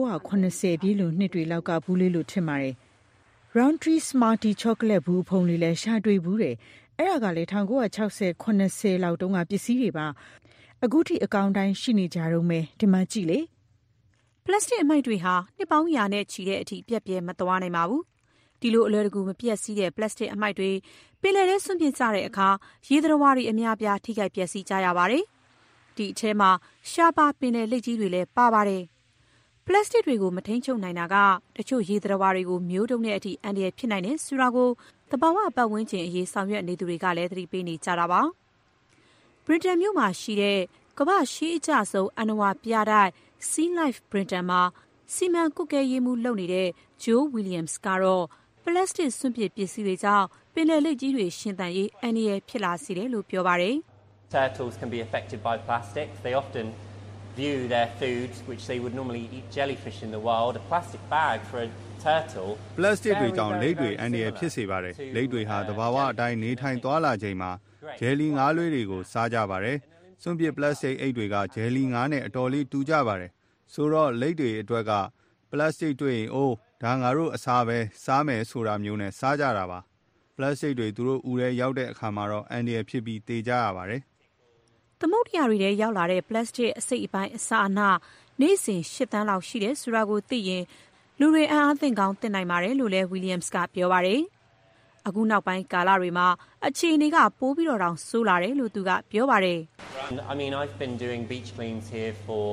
1980ပြည့်လွန်နှစ်တွေလောက်ကဘူးလေးလို့ထင်ပါတယ်။ Roundtree Smarty chocolate ဘူးဖုံလေးလည်းရှာတွေ့ဘူးတယ်။အဲ့ဒါကလည်း1960 80လောက်တုန်းကပစ္စည်းတွေပါ။အခုထိအကောင့်တိုင်းရှိနေကြတော့မယ်ဒီမှာကြည့်လေပလတ်စတစ်အမိုက်တွေဟာနှစ်ပေါင်းရာနဲ့ချီတဲ့အထိပြက်ပြဲမသွားနိုင်ပါဘူး။ဒီလိုအလွယ်တကူမပြက်စီးတဲ့ပလတ်စတစ်အမိုက်တွေပင်လယ်ထဲစွန့်ပစ်ကြတဲ့အခါရေသတ္တဝါတွေအများပြားထိခိုက်ပျက်စီးကြရပါတယ်။ဒီအထဲမှာရှားပါပင်လယ်လိပ်ကြီးတွေလည်းပါပါတယ်။ပလတ်စတစ်တွေကိုမထိန်းချုပ်နိုင်တာကတချို့ရေသတ္တဝါတွေကိုမျိုးတုံးတဲ့အထိအန္တရာယ်ဖြစ်နိုင်တဲ့ဆိုတာကိုသဘာဝပတ်ဝန်းကျင်အရေးဆောင်ရွက်နေသူတွေကလည်းသတိပေးနေကြတာပါ။ဗြိတိန်မြို့မှာရှိတဲ့ကမ္ဘာ့ရှေးအကျဆုံးအဏ္ဏဝါပြတိုက်Sea Life Britain မှာစီမံကွပ်ကဲရေးမှုလုပ်နေတဲ့ Joe Williams ကတော့ပလတ်စတစ်စွန့်ပစ်ပစ္စည်းတွေကြောင့်ပင်လယ်လိပ်ကြီးတွေရှင်သန်ရေးအန္တရာယ်ဖြစ်လာစေတယ်လို့ပြောပါတယ်။ Turtles can be affected by plastics. They often view their food, which they would normally eat jellyfish in the wild, a plastic bag for a turtle. ပလတ်စတစ်တွေကြောင့်လိပ်တွေအန္တရာယ်ဖြစ်စေပါတယ်။လိပ်တွေဟာသဘာဝအတိုင်းနေထိုင်သွားလာချိန်မှာဂျယ်လီငါးလွှဲတွေကိုစားကြပါတယ်။စွန့်ပစ်ပလတ်စတစ်အိတ်တွေကဂျယ်လီငါးနဲ့အတော်လေးတူကြပါတယ်ဆိုတော့လိပ်တွေအတွက်ကပလတ်စတစ်တွေ့ရင်အိုးဒါငါတို့အစားပဲစားမယ်ဆိုတာမျိုးနဲ့စားကြတာပါပလတ်စတစ်တွေသူတို့ဦးထဲရောက်တဲ့အခါမှာတော့အန်ဒီရဖြစ်ပြီးတေးကြရပါတယ်သမုဒ္ဒရာတွေထဲရောက်လာတဲ့ပလတ်စတစ်အစိတ်အပိုင်းအစာအနှနေ့စဉ်8တန်းလောက်ရှိတယ်ဆိုတာကိုသိရင်လူတွေအံ့အားသင့်ကောင်းသိနိုင်ပါတယ်လို့လည်း Williams ကပြောပါတယ်အခုနောက်ပိုင်းကာလတွေမှာအခြေအနေကပိုးပြီးတော့တောင်ဆိုးလာတယ်လို့သူကပြောပါတယ် I mean I've been doing beach cleans here for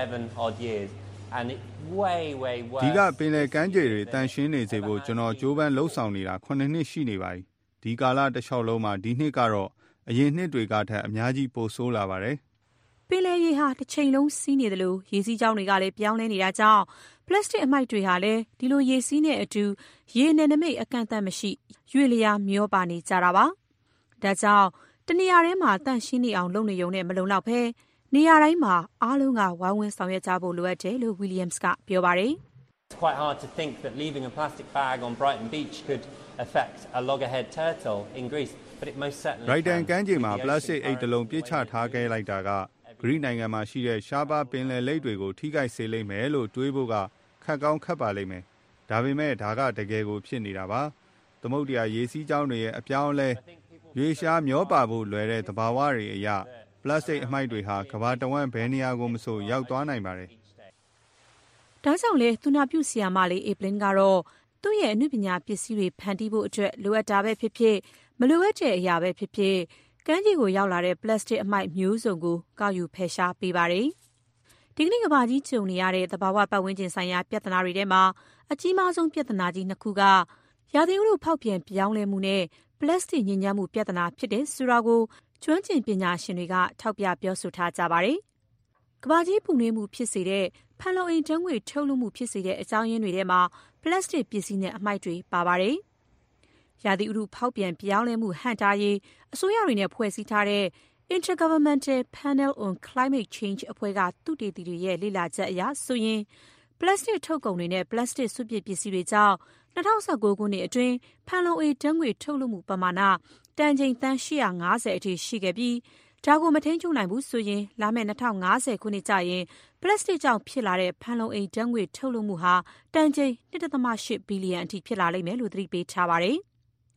7 odd years and it way worse ဒီကပင်လယ်ကမ်းခြေတွေတန်ရှင်းနေစေဖို့ကျွန်တော်ကြိုးပမ်းလှုပ်ဆောင်နေတာ9နှစ်ရှိနေပါပြီဒီကာလတစ်လျှောက်လုံးမှာဒီနှစ်ကတော့အရင်နှစ်တွေကထက်အများကြီးပိုဆိုးလာပါတယ်ပင်လယ်ရေဟာတစ်ချိန်လုံးစီးနေတယ်လို့ရေစီးကြောင်းတွေကလည်းပြောင်းလဲနေတာကြောင့်ပလတ်စတစ်အမိုက်တွေဟာလည်းဒီလိုရေစီးနဲ့အတူရေနယ်နိမိတ်အကန့်အသတ်မရှိရွေ့လျားမျောပါနေကြတာပါဒါကြောင့်တနေရာထဲမှာတန့်ရှင်းနေအောင်လုပ်နေုံနဲ့မလုံလောက်ပဲနေရာတိုင်းမှာအားလုံးကဝိုင်းဝန်းဆောင်ရွက်ကြဖို့လိုအပ်တယ်လို့ Williams ကပြောပါတယ် It's quite hard to think that leaving a plastic bag on Brighton Beach could affect a loggerhead turtle in Greece but it most certainly Brighton ကမ်းခြေမှာပလတ်စတစ်အိတ်တစ်လုံးပြစ်ချထားခဲ့လိုက်တာကဂရိနိုင်ငံမှာရှိတဲ့ရှားပါပင်လယ်လိပ်တွေကိုထိခိုက်စေလိမ့်မယ်လို့တွေးဖို့ကခက်ကောင်းခက်ပါလိမ့်မယ်ဒါပေမဲ့ဒါကတကယ်ကိုဖြစ်နေတာပါသမုဒ္ဒရာရေစီးကြောင်းတွေရဲ့အပြောင်းလဲရေရှားမျောပါဖို့လွယ်တဲ့သဘာဝတွေအရာပလတ်စတစ်အမိုက်တွေဟာကမ္ဘာတဝန်းဘယ်နေရာကိုမဆိုရောက်သွားနိုင်ပါတယ်ဒါကြောင့်လေသူနာပြုဆရာမလေးအေပလင်ကတော့သူ့ရဲ့အမှုပညာပစ္စည်းတွေဖန်တီးဖို့အတွက်လိုအပ်တာပဲဖြစ်ဖြစ်မလိုအပ်တဲ့အရာပဲဖြစ်ဖြစ်ကမ်းခြေကိုရောက်လာတဲ့ပလတ်စတစ်အမိုက်မျိုးစုံကိုကောက်ယူဖယ်ရှားပေးပါတယ်ဒီကနေ့ကမ္ဘာကြီးကြုံနေရတဲ့သဘာဝပတ်ဝန်းကျင်ဆိုင်ရာပြဿနာတွေထဲမှာအကြီးမားဆုံးပြဿနာကြီးနှစ်ခုကရာသီဥတုဖောက်ပြန်ပြောင်းလဲမှုနဲ့ပလတ်စတစ်ညစ်ညမ်းမှုပြဿနာဖြစ်တဲ့ဆိုတာကိုကျွမ်းကျင်ပညာရှင်တွေကထောက်ပြပြောဆိုထားကြပါတယ်။ကမ္ဘာကြီးပူနွေးမှုဖြစ်စေတဲ့ဖန်လုံအိမ်ဓာတ်ငွေ့ထုတ်လွှတ်မှုဖြစ်စေတဲ့အကြောင်းရင်းတွေထဲမှာပလတ်စတစ်ပစ္စည်းနဲ့အမိုက်တွေပါပါတယ်။ရာသီဥတုဖောက်ပြန်ပြောင်းလဲမှုဟန့်တားရေးအစိုးရတွေနဲ့ဖွဲ့စည်းထားတဲ့ Intergovernmental Panel on Climate Change အဖွဲ့ကသုတေသီတွေရဲ့လေ့လာချက်အရဆိုရင်ပလတ်စတစ်ထုတ်ကုန်တွေနဲ့ပလတ်စတစ်စွန့်ပစ်ပစ္စည်းတွေကြောင့်2019ခုနှစ်အတွင်းဖန်လုံအိမ်ဓာတ်ငွေ့ထုတ်လွှတ်မှုပမာဏတန်ချိန်သန်း850အထိရှိခဲ့ပြီးဒါကိုမထိန်းချုပ်နိုင်ဘူးဆိုရင်လာမယ့်2050ခုနှစ်ကျရင်ပလတ်စတစ်ကြောင့်ဖြစ်လာတဲ့ဖန်လုံအိမ်ဓာတ်ငွေ့ထုတ်လွှတ်မှုဟာတန်ချိန် 1.8 ဘီလီယံအထိဖြစ်လာလိမ့်မယ်လို့သတိပေးထားပါတယ်။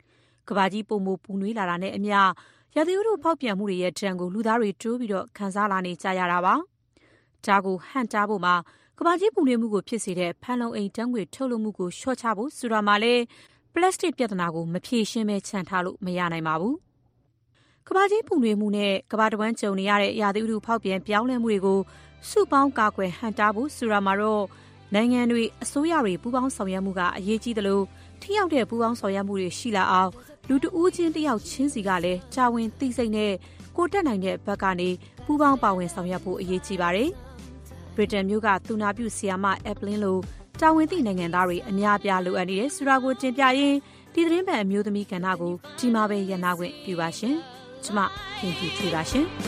ကမ္ဘာကြီးပိုမိုပူနွေးလာတာနဲ့အမျှရာသီဥတုဖောက်ပြန်မှုတွေရဲ့ဒဏ်ကိုလူသားတွေတိုးပြီးခံစားလာနေကြရတာပါ။ဒါကိုဟန့်တားဖို့မှာကမ္ဘာကြီးပူနွေးမှုကိုဖြစ်စေတဲ့ဖန်လုံအိမ်ဓာတ်ငွေ့ထုတ်လွှတ်မှုကိုလျှော့ချဖို့ဆိုတာမှာလည်းပလတ်စတစ်ပြဿနာကိုမဖြေရှင်းပဲချန်ထားလို့မရနိုင်ပါဘူး။ကမ္ဘာကြီးပူနွေးမှုနဲ့ကမ္ဘာတစ်ဝန်းကြုံနေရတဲ့ရာသီဥတုဖောက်ပြန်ပြောင်းလဲမှုတွေကိုစုပေါင်းကာကွယ်ဟန့်တားဖို့ဆိုတာမှာတော့နိုင်ငံတွေအစိုးရတွေပူးပေါင်းဆောင်ရွက်မှုကအရေးကြီးသလိုထိရောက်တဲ့ပူးပေါင်းဆောင်ရွက်မှုတွေရှိလာအောင်လူတဦးချင်းတယောက်ချင်းစီကလည်းတာဝန်သိစိတ်နဲ့ကိုတက်နိုင်တဲ့ဘက်ကနေပူးပေါင်းပါဝင်ဆောင်ရွက်ဖို့အရေးကြီးပါတယ်။ဗြိတိန်မြို့ကသူနာပြုဆရာမအက်ပလင်းလိုတာဝန်သိနိုင်ငံသားတွေအများအပြားလိုအပ်နေတဲ့ဆိုတာကိုတင်ပြရင်းဒီသတင်းပတ်အမျိုးသမီးကဏ္ဍကိုဒီမှာပဲရန်နာခွင့်ပြုပါရှင်။ကျွန်မခင်ဖြူထွေးပါရှင်။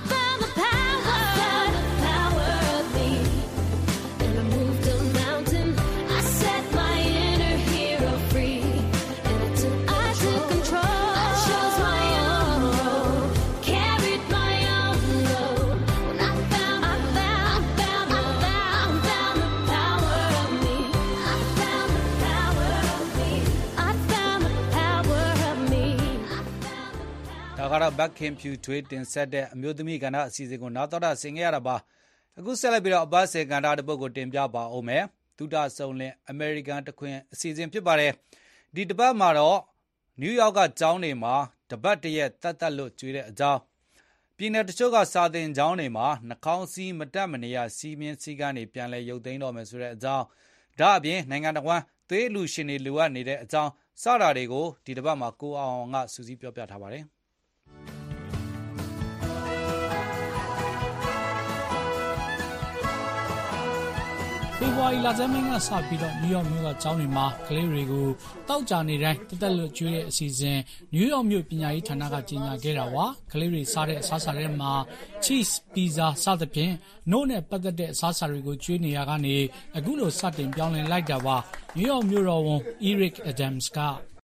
ဒါကတော့ Back in Pew ထွေးတင်ဆက်တဲ့အမျိုးသမီးကဏ္ဍအစီအစဉ်ကိုနောက်တော့ဆင်ခဲ့ရတာပါအခုဆက်လက်ပြီးတော့အပတ်စဉ်ကဏ္ဍတစ်ပုဒ်ကိုတင်ပြပါဦးမယ်သုတဆုံလင် American တခွင်အစီအစဉ်ဖြစ်ပါတယ်ဒီတပတ်မှာတော့နယူးယောက်ကကျောင်းတွေမှာတပတ်တရက်တတ်လွတ်ကျွေးတဲ့အကြောင်းပြည်နယ်တချို့ကစာသင်ကျောင်းတွေမှာနှာခေါင်းစည်းမတက်မနေရစီးမင်းစည်းကမ်းတွေပြန်လဲရုပ်သိမ်းတော့မယ်ဆိုတဲ့အကြောင်းဒါအပြင်နိုင်ငံတော်ဝန်သွေးလူရှင်တွေလိုအပ်နေတဲ့အကြောင်းစတာတွေကိုဒီတပတ်မှာကိုအောင်ကစူးစီးပြောပြထားပါတယ်ဖေဖော်ဝါရီလဆန်းပိုင်းကစပြီးတော့နယူးယောက်မြို့ကကျောင်းတွေမှာကလေးတွေကိုတောက်ကြနေတိုင်းတက်လွတ်ကျွေးတဲ့အစီအစဉ်နယူးယောက်မြို့ပညာရေးဌာနကကြီးညာခဲ့တာပါကလေးတွေစားတဲ့အစားအစာတွေမှာ cheese pizza စသဖြင့်နို့နဲ့ပတ်သက်တဲ့အစားအစာတွေကိုကျွေးနေရကနေအခုလိုစတင်ပြောင်းလဲလိုက်တာပါနယူးယောက်မြို့တော်ဝန် Eric Adams က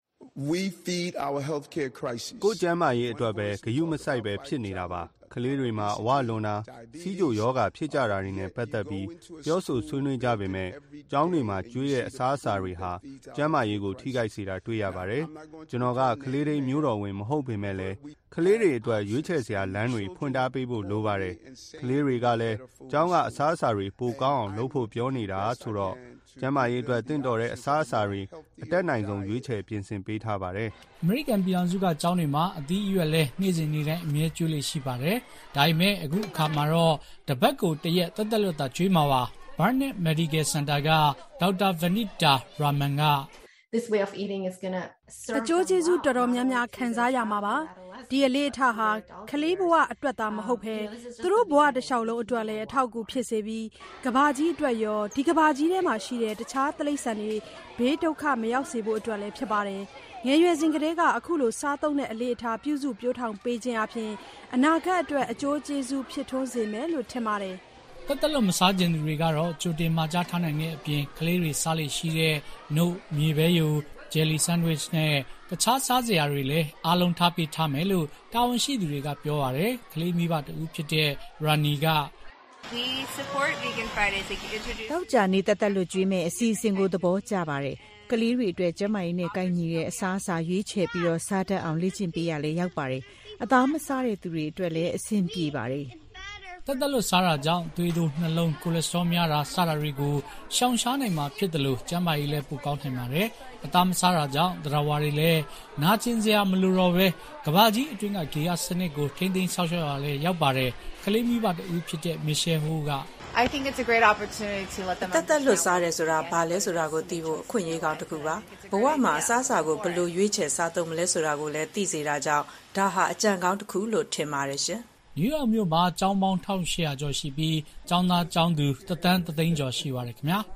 We feed our healthcare crisis. ကိုကျမ်းမာရေးအတွက်ပဲဂရုမစိုက်ပဲဖြစ်နေတာပါကလေးတွေမှာအဝလွန်တာစီးကျိုယောဂဖြစ်ကြတာတွေနဲ့ပတ်သက်ပြီးပြောဆိုဆွေးနွေးကြပေမဲ့ကျောင်းတွေမှာကျွေးတဲ့အစားအစာတွေဟာကျန်းမာရေးကိုထိခိုက်စေတာတွေ့ရပါတယ်ကျွန်တော်ကကလေးတွေမျိုးတော်ဝင်မဟုတ်ပေမဲ့လည်းကလေးတွေအတွက်ရွေးချယ်စရာလမ်းတွေဖွင့်ထားပေးဖို့လိုပါတယ်ကလေးတွေကလည်းကျောင်းကအစားအစာတွေပိုကောင်းအောင်လုပ်ဖို့ပြောနေတာဆိုတော့ကျန်းမာရေးအတွက်တင့်တော်တဲ့အစားအစာတွေအတက်နိုင်ဆုံးရွေးချယ်ပြင်ဆင်ပေးထားပါတယ်အမေရိကန်ပြည်ထောင်စုကကျောင်းတွေမှာအသီးအရွက်လဲနေ့စဉ်နေ့တိုင်းအမြဲကျွေးလေရှိပါတယ်ဒါပေမဲ့အခုအခါမှာတော့တပတ်ကိုတရက်တက်လွတ်တာကျွေးမှာပါ Barnett Medical Center ကဒေါက်တာ Vanita Raman က This way of eating is going to အကျိုးကျေးဇူးတော်တော်များများခံစားရမှာပါဒီအလေးအထားဟာကလေးဘဝအတွက်သာမဟုတ်ဘဲသူတို့ဘဝတစ်လျှောက်လုံးအတွက်လည်းအထောက်အကူဖြစ်စေပြီးကဘာကြီးအတွက်ရောဒီကဘာကြီးထဲမှာရှိတဲ့တခြားတိရစ္ဆာန်တွေဘေးဒုက္ခမရောက်စေဖို့အတွက်လည်းဖြစ်ပါတယ်ငယ်ရွယ်စဉ်ကတည်းကအခုလိုစားသုံးတဲ့အလေးအထားပြုစုပြောထောင်ပေးခြင်းအပြင်အနာဂတ်အတွက်အကျိုးကျေးဇူးဖြစ်ထွန်းစေမယ်လို့ထင်ပါတယ်တက်လို့မစားကျင်သူတွေကတော့ကြိုတင်မှာကြားထားနိုင်တဲ့အပြင်ကလေးတွေစားလေရှိတဲ့နှုတ်မြေပဲယိုဂျယ်လီဆန်ဒဝစ်နဲ့တခြားစားစရာတွေလည်းအားလုံးထားပေးထားမယ်လို့တာဝန်ရှိသူတွေကပြောပါတယ်ကလေးမိဘတူဖြစ်တဲ့ Rani က We support Vegan Fridays like introduce တောက်ကြနေတက်လွတ်ကျွေးမဲ့အစီအစဉ်ကိုသဘောကျပါတယ်ကလေးတွေအတွက်ကျန်းမာရေးနဲ့ကိုက်ညီတဲ့အစားအစာရွေးချယ်ပြီးတော့စားတတ်အောင်လေ့ကျင့်ပေးရလဲရောက်ပါတယ်အသားမစားတဲ့သူတွေအတွက်လည်းအဆင်ပြေပါတယ်တက်လွတ်စားတာကြောင့်သွေးတိုးနှလုံးကိုလက်စထရောများတာစတာတွေကိုရှောင်ရှားနိုင်မှာဖြစ်တယ်လို့ကျန်းမာရေးလည်းပိုကောင်းနိုင်ပါတယ်အသားမစားတာကြောင့်တရားဝါတွေလည်းနာကျင်စရာမလိုတော့ပဲကဘာကြီးအတွင်းကဂေယစနစ်ကိုထိမ့်သိမ်းဆောက်ရှောက်ရလဲရောက်ပါတယ်ကလေးမိဘတူဖြစ်တဲ့ Michelle Ho က I think it's a great opportunity to let them တက်လွတ်စားတယ်ဆိုတာဘာလဲဆိုတာကိုသိဖို့အခွင့်အရေးကောင်းတစ်ခုပါဘဝမှာအစားအစာကိုဘယ်လိုရွေးချယ်စားသုံးမလဲဆိုတာကိုလည်းသိစေတာကြောင့်ဒါဟာအကြံကောင်းတစ်ခုလို့ထင်ပါတယ်ရှင်နယူးယောက်မြို့မှာကျောင်းပေါင်း1800ကျော်ရှိပြီးကျောင်းသားကျောင်းသူ1,300,000ကျော်ရှိပါတယ်ခင်ဗျာ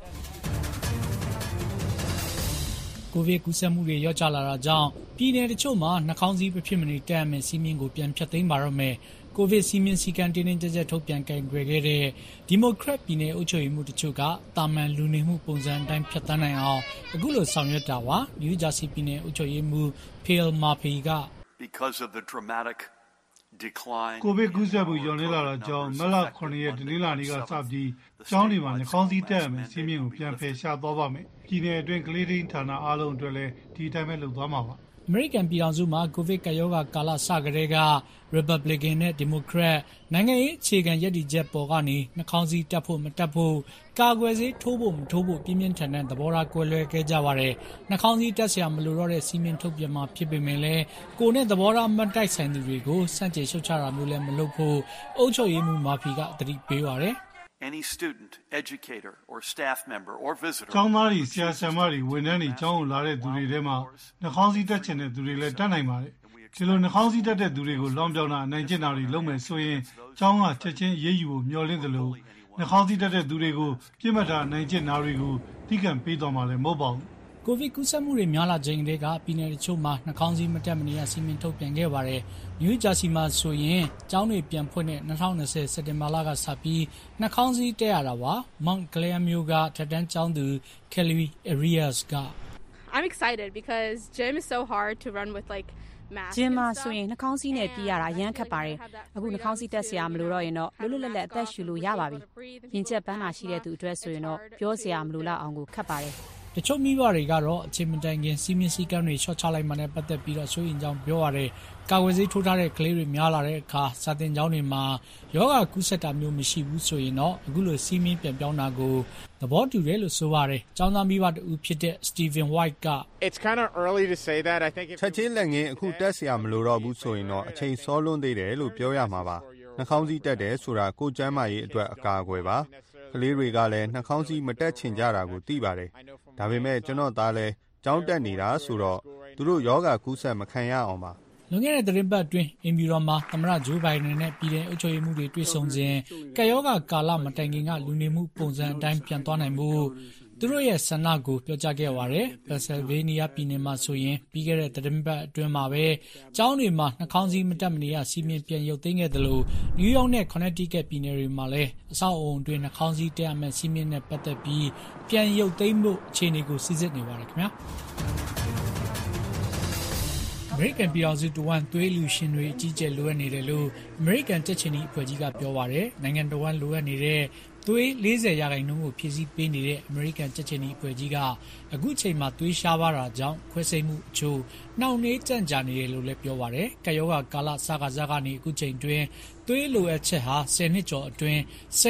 ကိုဗစ်ကူးစက်မှုတွေရော့ကျလာတာကြောင့်ပြည်내တချို့မှာနှာခေါင်းစည်းဖြစ်မနေတက်ရမယ်စီးမင်းကိုပြန်ဖြတ်သိမ်းပါတော့မယ်ကိုဗစ်စီးမင်းစည်းကမ်းတင်းတင်းကြပ်ကြပ်ထုတ်ပြန်ကင်တွယ်ခဲ့တဲ့ဒီမိုကရက်ပြည်내အုပ်ချုပ်ရေးမှုတချို့ကတာမန်လူနေမှုပုံစံအတိုင်းဖြတ်သန်းနိုင်အောင်အခုလိုဆောင်ရွက်တာပါနယူးဂျာစီပြည်내အုပ်ချုပ်ရေးမှု Phil Murphy က Because of the dramatic decline ကိုဗစ်ကူးစက်မှုညွှန်လာတာကြောင့်မလ9ရက်ဒီနေ့လာနေ့ကစပြီးကျောင်းတွေမှာနှာခေါင်းစည်းတက်ရမယ်စီးမြင့်ကိုပြန်ဖယ်ရှားသွားပါမယ်ပြည်내အတွင်းကလေးရင်းဌာနအားလုံးအတွက်လည်းဒီအတိုင်းပဲလုပ်သွားမှာပါအမေရိကန်ပြည်ထောင်စုမှာကိုဗစ်ကပ်ရောဂါကာလစကတည်းက Republican နဲ့ Democrat နိုင်ငံရေးအခြေခံရပ်တည်ချက်ပေါ်ကနေနှာခေါင်းစည်းတပ်ဖို့မတပ်ဖို့ကာကွယ်ဆေးထိုးဖို့မထိုးဖို့ပြင်းပြင်းထန်ထန်သဘောထားကွဲလွဲခဲ့ကြပါတယ်။နှာခေါင်းစည်းတပ်ဆရာမလိုတော့တဲ့စီမင်းထုတ်ပြန်မှာဖြစ်ပေမဲ့လည်းကိုနဲ့သဘောထားမတိုက်ဆိုင်သူတွေကိုစန့်ကျင်ရှုတ်ချတာမျိုးလည်းမလုပ်ဖို့အုပ်ချုပ်ရေးမှူးမာဖီကသတိပေးပါတယ်။ Any student, educator, or staff member or visitor ကျောင်းသားတွေဆရာဆရာမတွေဝန်ထမ်းတွေကျောင်းကိုလာတဲ့သူတွေထဲမှာနှာခေါင်းစည်းတပ်ချင်တဲ့သူတွေလည်းတတ်နိုင်ပါတယ်။ဒီလိုနှာခေါင်းစည်းတပ်တဲ့သူတွေကိုလောင်းပြောင်းတာအနိုင်ကျင့်တာတွေလုပ်မယ်ဆိုရင်ကျောင်းကချက်ချင်းရေးယူဖို့မျှော်လင့်သလိုနှာခေါင်းစည်းတပ်တဲ့သူတွေကိုပြစ်မှတ်ထားအနိုင်ကျင့်တာတွေကိုတိကျပေးသွားမှာလည်းမဟုတ်ပါဘူး။ကိုဗစ်ကူးစက်မှုတွေများလာချိန်တည်းကပြည်내တချို့မှာနှာခေါင်းစည်းမတပ်မနေရစီမင်းထုတ်ပြန်ခဲ့ပါတယ်။နယူးဂျာစီမှာဆိုရင်ကျောင်းတွေပြန်ဖွင့်တဲ့2020စက်တင်ဘာလကစပြီးနှာခေါင်းစည်းတပ်ရတာပါ။ Mount Clair မြို့ကထက်တန်းကျောင်းသူ Kelly Arias က I'm excited because gym is so hard to run with like ဂျင်မှာဆိုရင်နှာခေါင်းစည်းနဲ့ပြေးရတာအရန်ခက်ပါတယ်။အခုနှာခေါင်းစည်းတက်ဆရာမလို့တော့ရင်တော့လွတ်လွတ်လပ်လပ်အသက်ရှူလို့ရပါပြီ။ရင်ကျက်ပန်းတာရှိတဲ့သူအတွက်ဆိုရင်တော့ပြောစရာမလိုတော့အောင်ကိုခက်ပါတယ်။တချို့မိဘတွေကတော့အချိန်မတိုင်ခင်စီးမြင့်စည်းကမ်းတွေရှော့ချလိုက်မှနဲ့ပတ်သက်ပြီးတော့စိုးရိမ်ကြောင်းပြောရတယ်။ကာဝယ်ဆေးထိုးထားတဲ့ကလေးတွေများလာတဲ့အခါစာသင်ကျောင်းတွေမှာယောဂကူးစက်တာမျိုးမရှိဘူးဆိုရင်တော့အခုလိုစီးမြင့်ပြန်ပြောင်းတာကိုသဘောတူတယ်လို့ဆိုပါတယ်။ကျောင်းသားမိဘတူဖြစ်တဲ့ Stephen White က It's kind of early to say that. I think ချက်ချင်းလက်ငင်းအခုတက်ဆရာမလိုတော့ဘူးဆိုရင်တော့အချိန်စောလွန်းသေးတယ်လို့ပြောရမှာပါ။နှာခေါင်းစည်းတက်တယ်ဆိုတာကိုကျန်းမာရေးအတွက်အကာအကွယ်ပါ။ကလေးတွေကလည်းနှာခေါင်းစည်းမတက်ချင်ကြတာကိုသိပါတယ်။ဒါပေမဲ့ကျွန်တော်သားလည်းကျောင်းတက်နေတာဆိုတော့သူတို့ယောဂကူးစက်မခံရအောင်ပါ။လွန်ခဲ့တဲ့သတင်းပတ်အတွင်းအင်ဘီရောမှာသမ္မတဂျိုးဘိုင်ဒန်နဲ့ပြည်ထောင်အုပ်ချုပ်ရေးမှူးတွေတွေ့ဆုံစဉ်ကပ်ရောဂါကာလမတိုင်ခင်ကလူနေမှုပုံစံအတိုင်းပြန်သွားနိုင်ဖို့သူတို့ရဲ့ဆန္ဒကိုပြောကြားခဲ့ပါတယ်။ Pennsylvania ပြည်နယ်မှာဆိုရင်ပြီးခဲ့တဲ့သတင်းပတ်အတွင်းမှာပဲကျောင်းတွေမှာနှာခေါင်းစည်းမတပ်မနေရစီမင်းပြန်ရုပ်သိမ်းခဲ့တယ်လို့နယူးယောက်နဲ့ Connecticut ပြည်နယ်တွေမှာလည်းအဆောက်အုံအတွင်းနှာခေါင်းစည်းတပ်ရမယ့်စီမင်းနဲ့ပတ်သက်ပြီးပြန်ရုပ်သိမ်းဖို့အခြေအနေကိုစစ်ဆေးနေပါတယ်ခင်ဗျာ။အမေရိကန်ပြည်ထောင်စုတဝန်းသွေးလူရှင်တွေအကြီးကျယ်လိုအပ်နေတယ်လို့အမေရိကန်တက်ချင်ဤအဖွဲ့ကြီးကပြောပါတယ်။နိုင်ငံတော်ဝန်လိုအပ်နေတဲ့သွေး40%ကိုဖြည့်ဆည်းပေးနေတဲ့အမေရိကန်ကြက်ချင်ဤအဖွဲ့ကြီးကအခုချိန်မှာသွေးရှားပါတာကြောင့်ခွဲစိတ်မှုအချို့နှောင့်နှေးကြန့်ကြာနေတယ်လို့လည်းပြောပါတယ်။ကပ်ရောဂါကာလစကားကနေအခုချိန်တွင်သွေးလိုအပ်ချက်ဟာ10နှစ်ကျော်အတွင်း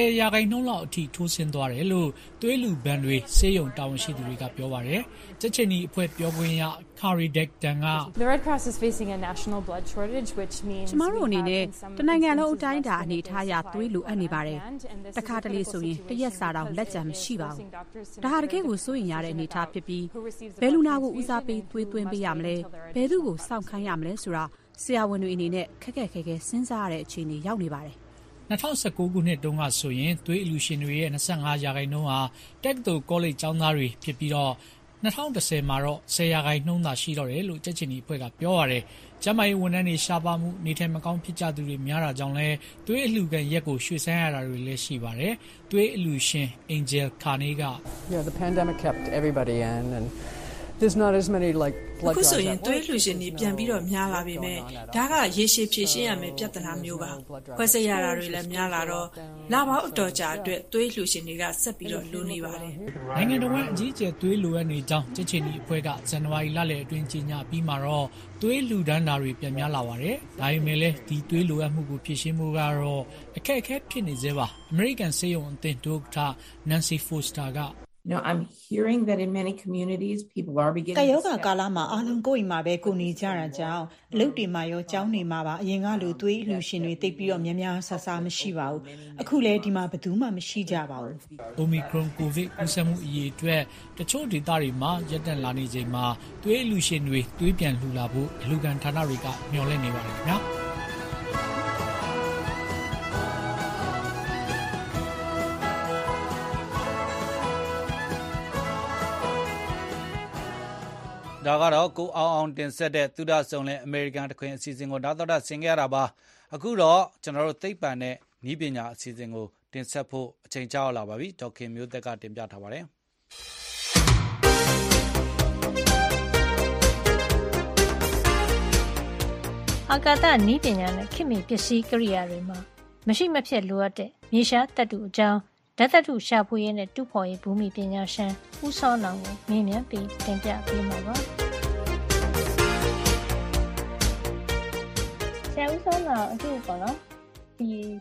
10%လောက်အထိထိုးဆင်းသွားတယ်လို့သွေးလူဘဏ်တွေစေယုံတာဝန်ရှိသူတွေကပြောပါတယ်။ကြက်ချင်ဤအဖွဲ့ပြောခွင့်ရ Kari Dektan က The Red Cross is facing a national blood shortage which means ကျမတို့အနေနဲ့တနိုင်ငံလုံးအတိုင်းအတာအနေထားရသွေးလိုအပ်နေပါတယ်။တခါတလေဆိုရင်တရက်စာတောင်လက်ကျန်မရှိပါဘူး။ဒါဟာတကယ်ကိုစိုးရိမ်ရတဲ့အနေအထားဖြစ်ပြီးဘယ်လူနာကိုဦးစားပေးသွေးသွင်းပေးရမလဲဘယ်သူကိုစောင့်ခိုင်းရမလဲဆိုတာဆရာဝန်တွေအနေနဲ့ခက်ခဲစဉ်းစားရတဲ့အခြေအနေရောက်နေပါတယ် 2019ခုနှစ်တုန်းကဆိုရင်သွေးအလူရှင်တွေရဲ့25%ဟာတက္ကသိုလ်ကောလိပ်ကျောင်းသားတွေဖြစ်ပြီးတော့2010မှာတော့10%သာရှိတော့တယ်လို့ကြက်ချင်ဒီအဖွဲ့ကပြောရတယ်။ကျန်းမာရေးဝန်ထမ်းတွေရှားပါမှုနေထိုင်မကောင်းဖြစ်ကြသူတွေများတာကြောင့်လဲသွေးအလှူခံရက်ကိုရွှေ့ဆိုင်းရတာတွေလည်းရှိပါတယ်။သွေးအလှူရှင် Angel Carney က the pandemic kept everybody in and there's not as many like blood အခုဆိုရင်သွေးလှူရှင်တွေပြန်ပြီးတော့များလာပြီမဲ့ဒါကရေရှည်ဖြည့်ရှင်းရမယ့်ပြဿနာမျိုးပါခွဲစိတ်ရတာတွေလည်းများလာတော့လပေါင်းအတော်ကြာအတွက်သွေးလှူရှင်တွေကဆက်ပြီးတော့လိုနေပါတယ်နိုင်ငံတော်ကအကြီးအကျယ်သွေးလိုအပ်နေကြောင်းကြက်ချင်ဒီအဖွဲ့ကဇန်နဝါရီလလယ်အတွင်းကြီးညာပြီးမှာတော့သွေးလှူဒန်းတာတွေပြန်များလာပါတယ်ဒါပေမဲ့လည်းဒီသွေးလိုအပ်မှုကိုဖြည့်ရှင်းမှုကတော့အခက်အခဲဖြစ်နေသေးပါအမေရိကန်စေယုံအသင်းဒုက္ခ Nancy Foster က I'm hearing that in many communities people are beginning ကယောဂကာလမှာအားလုံးကိုယ်အိမ်မှာပဲကိုနေကြတာကြောင့်အလုပ်တွေမှာရောကျောင်းတွေမှာပါအရင်ကလိုသွေးအလှူရှင်တွေတိတ်ပြီးတော့များများဆဆမရှိပါဘူးအခုလဲဒီမှာဘယ်သူမှမရှိကြပါဘူး Omicron COVID ကူးစက်မှုအရေးအတွက်တချို့ဒေသတွေမှာရပ်တန့်လာနေချိန်မှာသွေးအလှူရှင်တွေသွေးပြန်လှူလာဖို့အလှူခံဌာနတွေကမျှော်လင့်နေပါတယ်ခင်ဗျာဒါကတော့ကိုအောင်တင်ဆက်တဲ့သုဒ္ဓဆုံလဲအမေရိကန်တခွင်အစီအစဉ်ကိုနောက်တော့ဆင်ခဲ့ရတာပါအခုတော့ကျွန်တော်တို့သိပ္ပံနဲ့နည်းပညာအစီအစဉ်ကိုတင်ဆက်ဖို့အချိန်ကြာလာပါပြီဒေါက်ခင်မျိုးသက်ကတင်ပြထားပါတယ်အာကာသနည်းပညာနဲ့ခေတ်မီပစ္စည်းကိရိယာတွေမှာမရှိမဖြစ်လိုအပ်တဲ့မြေရှားသတ္တုအကြောင်းဓာတ်သတ္တုရှာဖွေရေးနဲ့တူဖော်ရေးဘူမိပညာရှင်ဦးစောနောင်ကိုမြင်မြန်ပြီးတင်ပြပေးမှာပါဆုံးတော့အခုပေါ့နော်ဒီ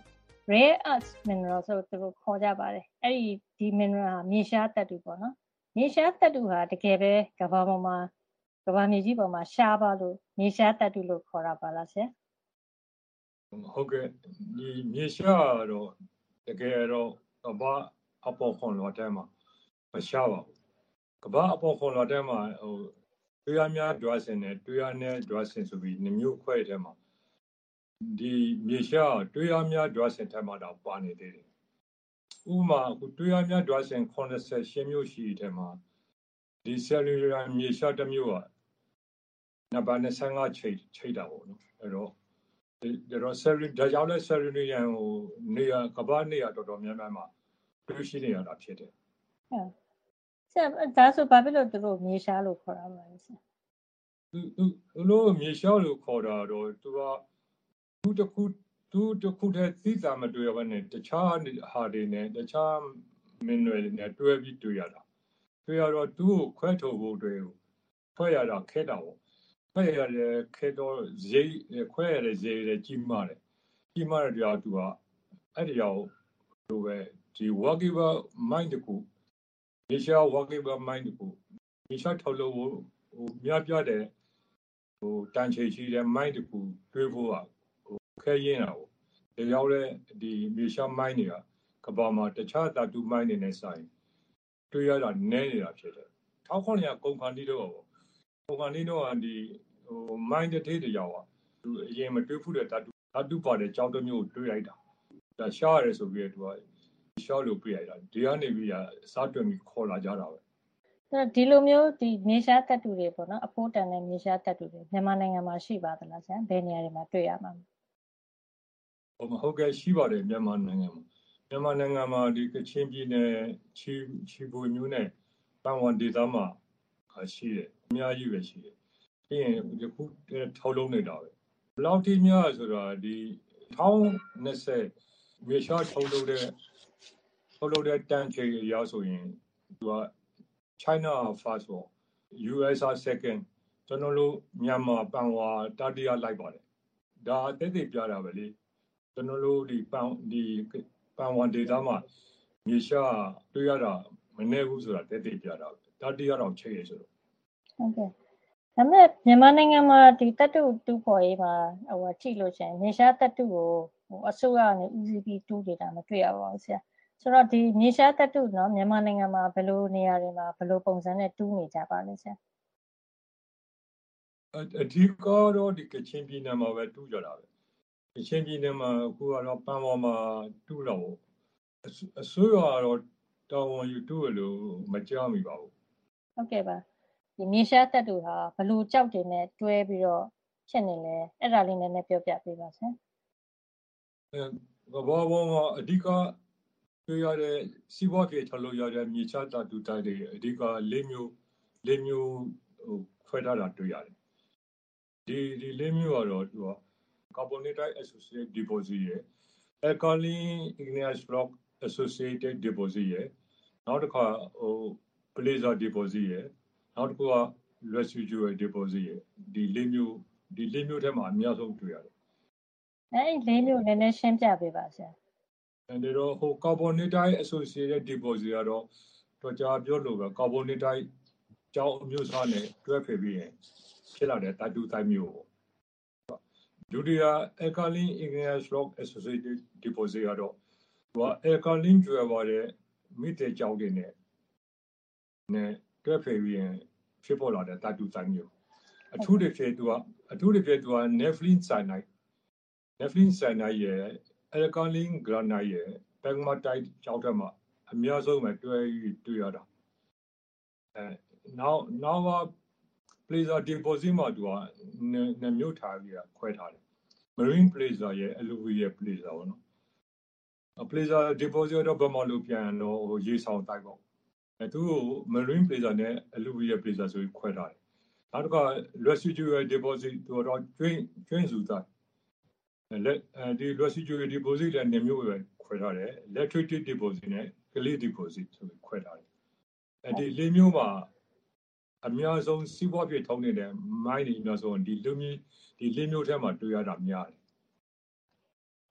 rare earth mineral ဆိုသူတို့ခေါ်ကြပါတယ်အဲ့ဒီ mineral ဟာမြေရှားသတ္တုပေါ့နော်မြေရှားသတ္တုဟာတကယ်ပဲကမ္ဘာမြေကြီးပေါ်မှာရှားပါလို့မြေရှားသတ္တုလို့ခေါ်တာပါလားဆရာဟုတ်ကဲ့ဒီမြေရှားတော့တကယ်တော့ကမ္ဘာအပေါ်ခွန်လောတဲမှာမရှားပါဘူးကမ္ဘာအပေါ်ခွန်လောတဲမှာတွေ့ရများဒွါစင်နဲ့တွေ့ရနဲ့ဒွါစင်ဆိုပြီးနှမျိုးခွဲတဲ့မှာဒီမြေရှားတွေ့ရများဒွါစင်ထဲမှာတော့ပါနေသေးတယ်ဥပမာအခုတွေ့ရများဒွါစင်88မျိုးရှိတဲ့မှာဒီဆယ်လူရာမြေရှားတစ်မျိုးကနံပါတ်25ချိတ်တာပေါ့နော်အဲ့တော့ဆယ်လူဒါကြောင့်လဲဆယ်လူရန်နေရကမ္ဘာနေရတော်တော်များများမှာတွေ့ရှိနေရတာဖြစ်တယ်ဟုတ်ဆရာဒါဆိုဘာဖြစ်လို့သူတို့မြေရှားလို့ခေါ်တာမလဲဆရာသူတို့မြေရှားလို့ခေါ်တာတော့သူတစ်ခုတည်းသိတာမတွေ့ရဘဲနဲ့တခြားဟာတွေနဲ့တခြားမင်းတွေနဲ့တွဲပြီးတွေ့ရတာတွေ့ရတော့သူ့ကိုခွဲထုတ်ဖို့တွေ့ခွဲရတာခဲတာပေါ့ခွဲရတယ်ခဲတော့ခွဲရတဲ့ဈေးတွေကြီးမားတဲ့ကြောင့်သူကအဲ့ဒီကြောင့်သူပဲဒီ workable mind ကိုမြေရှား workable mind ကိုမြေရှားထုတ်လို့များပြတဲ့တန်ချေရှိတဲ့ mind ကိုတွေးဖို့ခဲရင်းတာပေါ့ဒါကြောင့်လဲဒီမြေရှား mind တွေကကမ္ဘာမှာတခြားဓာတု mind တွေနဲ့ဆိုင်တွေ့ရတာနည်းနေတာဖြစ်တယ်1900ကုန်ခန်းတီးတော့ကုန်ခန်းတီးတော့ဒီmind တဲ့တရားอ่ะအရင်မတွေ့ဘူးတဲ့ဓာတုပါတဲ့ကြောင်းတစ်မျိုးတွေ့လိုက်တာဒါရှားရတယ်ဆိုပြီးသူကရှားလို့ပြလိုက်တာဒီကနေပြီးစားတွင်ပြီးခေါ်လာကြတာပဲဒီလိုမျိုးဒီမြေရှားသတ္တုတွေပေါ့နော်အဖိုးတန်တဲ့မြေရှားသတ္တုတွေမြန်မာနိုင်ငံမှာရှိပါသလားဆရာဘယ်နေရာတွေမှာတွေ့ရမှာဟုတ်ကဲ့ရှိပါတယ်မြန်မာနိုင်ငံမှာဒီကချင်ပြည်နယ်ချီပူမျိုးနဲ့ပန်ဝမ်ဒေသမှာရှိတယ်အများကြီးပဲရှိတယ်ပြီးရင်ဒီခုထုတ်လုံးနေတာပဲဘယ်လောက်ထိများဆိုတာဒီ1020မြေရှားထုတ်လုပ်တဲ့တန်ချေရဆိုရင်သူက China first ပေါ့ US second ကျွန်တော်တို့မြန်မာပန်ဝါတတိယလိုက်ပါတယ်ဒါအသေးသေးပြတာပဲလေကျွန်တော်တို့ဒီပန်ဝါဒေသမှာမြေရှားတွေ့ရတာမနေဘူးဆိုတာသေးသေးပြတာတတိယတော့ချိန်ရဆိုတော့ဟုတ်ကဲ့ဒါပေမဲ့မြန်မာနိုင်ငံမှာဒီတတ္တုတူဖော်ရေးမှာကြည့်လို့ရှိရင်မြေရှားတတ္တုကိုအစိုးရနဲ့ဦးစီးပြီးတူးနေတာမတွေ့ရပါဘူးဆရာဆိုတော့ဒီမြေရှားတတ္တုเนาะမြန်မာနိုင်ငံမှာဘယ်လိုနေရာတွေမှာဘယ်လိုပုံစံနဲ့တူးနေကြပါလဲဆရာအဓိကတော့ဒီကချင်ပြည်နယ်မှာပဲတူးကြတာပဲကချင်ပြည်နယ်မှာအခုကတော့ပန်ဝါမှာတူးတော့အစိုးရကတော့တော်ဝန်ယူတူးလို့မကြောက်မိပါဘူးဟုတ်ကဲ့ပါဒီမြေရှားတတ္တုဟာဘယ်လိုကြောက်တွေနဲ့တွဲပြီးတော့ဖြစ်နေလဲအဲ့ဒါလေးနည်းနည်းပြောပြပေးပါဆရာကဘာဘောမှာအဓိကတွေ့ရတဲ့စီးပွားရေးထုတ်လို့ရတဲ့မြေရှားတတ္တုတိုက်တွေအဓိက၄မျိုးခွဲထားတာတွေ့ရတယ်ဒီ၄မျိုးကတော့သူက carbonatite associated deposit ရယ် alkaline igneous rock associated deposit ရယ်နောက်တစ်ခါplacer deposit ရယ်နောက်တစ်ခုက residual deposit ရယ်ဒီ၄မျိုးထဲမှာအများဆုံးတွေ့ရတယ်အဲ့ဒီ၄မျိုးနည်းနည်းရှင်းပြပေးပါဆရာဒါတော့carbonatite associated deposit ကတော့တော့ကြာပြောလို့ပဲ carbonatite ကြောင်းအမျိုးအစားနဲ့တွဲဖက်ပြီးရင်ဖြစ်လာတဲ့ဓာတုတိုင်းမျိုးပေါ့ဒုတိယ alkaline igneous rock associated deposit ကတော့သူက alkaline ကျွဲပါတဲ့မိတဲ့ကြောင်းတွေနဲ့တွဲဖက်ပြီးရင်ဖြစ်ပေါ်လာတဲ့ဓာတုတိုင်းမျိုးအထူးတစ်ဖြစ်သူက nepheline cyanide ရဲ့ alkaline granite ရဲ့ pegmatite ကြောင်းထက်မှာအများဆုံးပဲတွေ့ရတာနောက် placer deposit မှာသူကနှစ်မျိုးထားပြီးခွဲထားတယ် marine placer ရဲ့ alluvial placer ပေါ့နော် placer deposit တော့ဘယ်မှာလို့ပြန်တော့ရေဆောင်တိုက်ပေါ့သူ့ကို marine placer နဲ့ alluvial placer ဆိုပြီးခွဲထားတယ်နောက်တစ်ခါ residual deposit သူတော့ကျွင်းစုတိုက်ဒီ residual deposit တဲ့နှစ်မျိုးပဲခွဲထားတယ် lateritic deposit နဲ့ clay deposit ဆိုပြီးခွဲထားတယ်ဒီ၄မျိုးမှာအများဆုံးစီးပွားဖြစ်ထုံးနေတဲ့မိုင်းတွေအများဆုံးဒီ၄မျိုးထဲမှာတွေ့ရတာများတယ်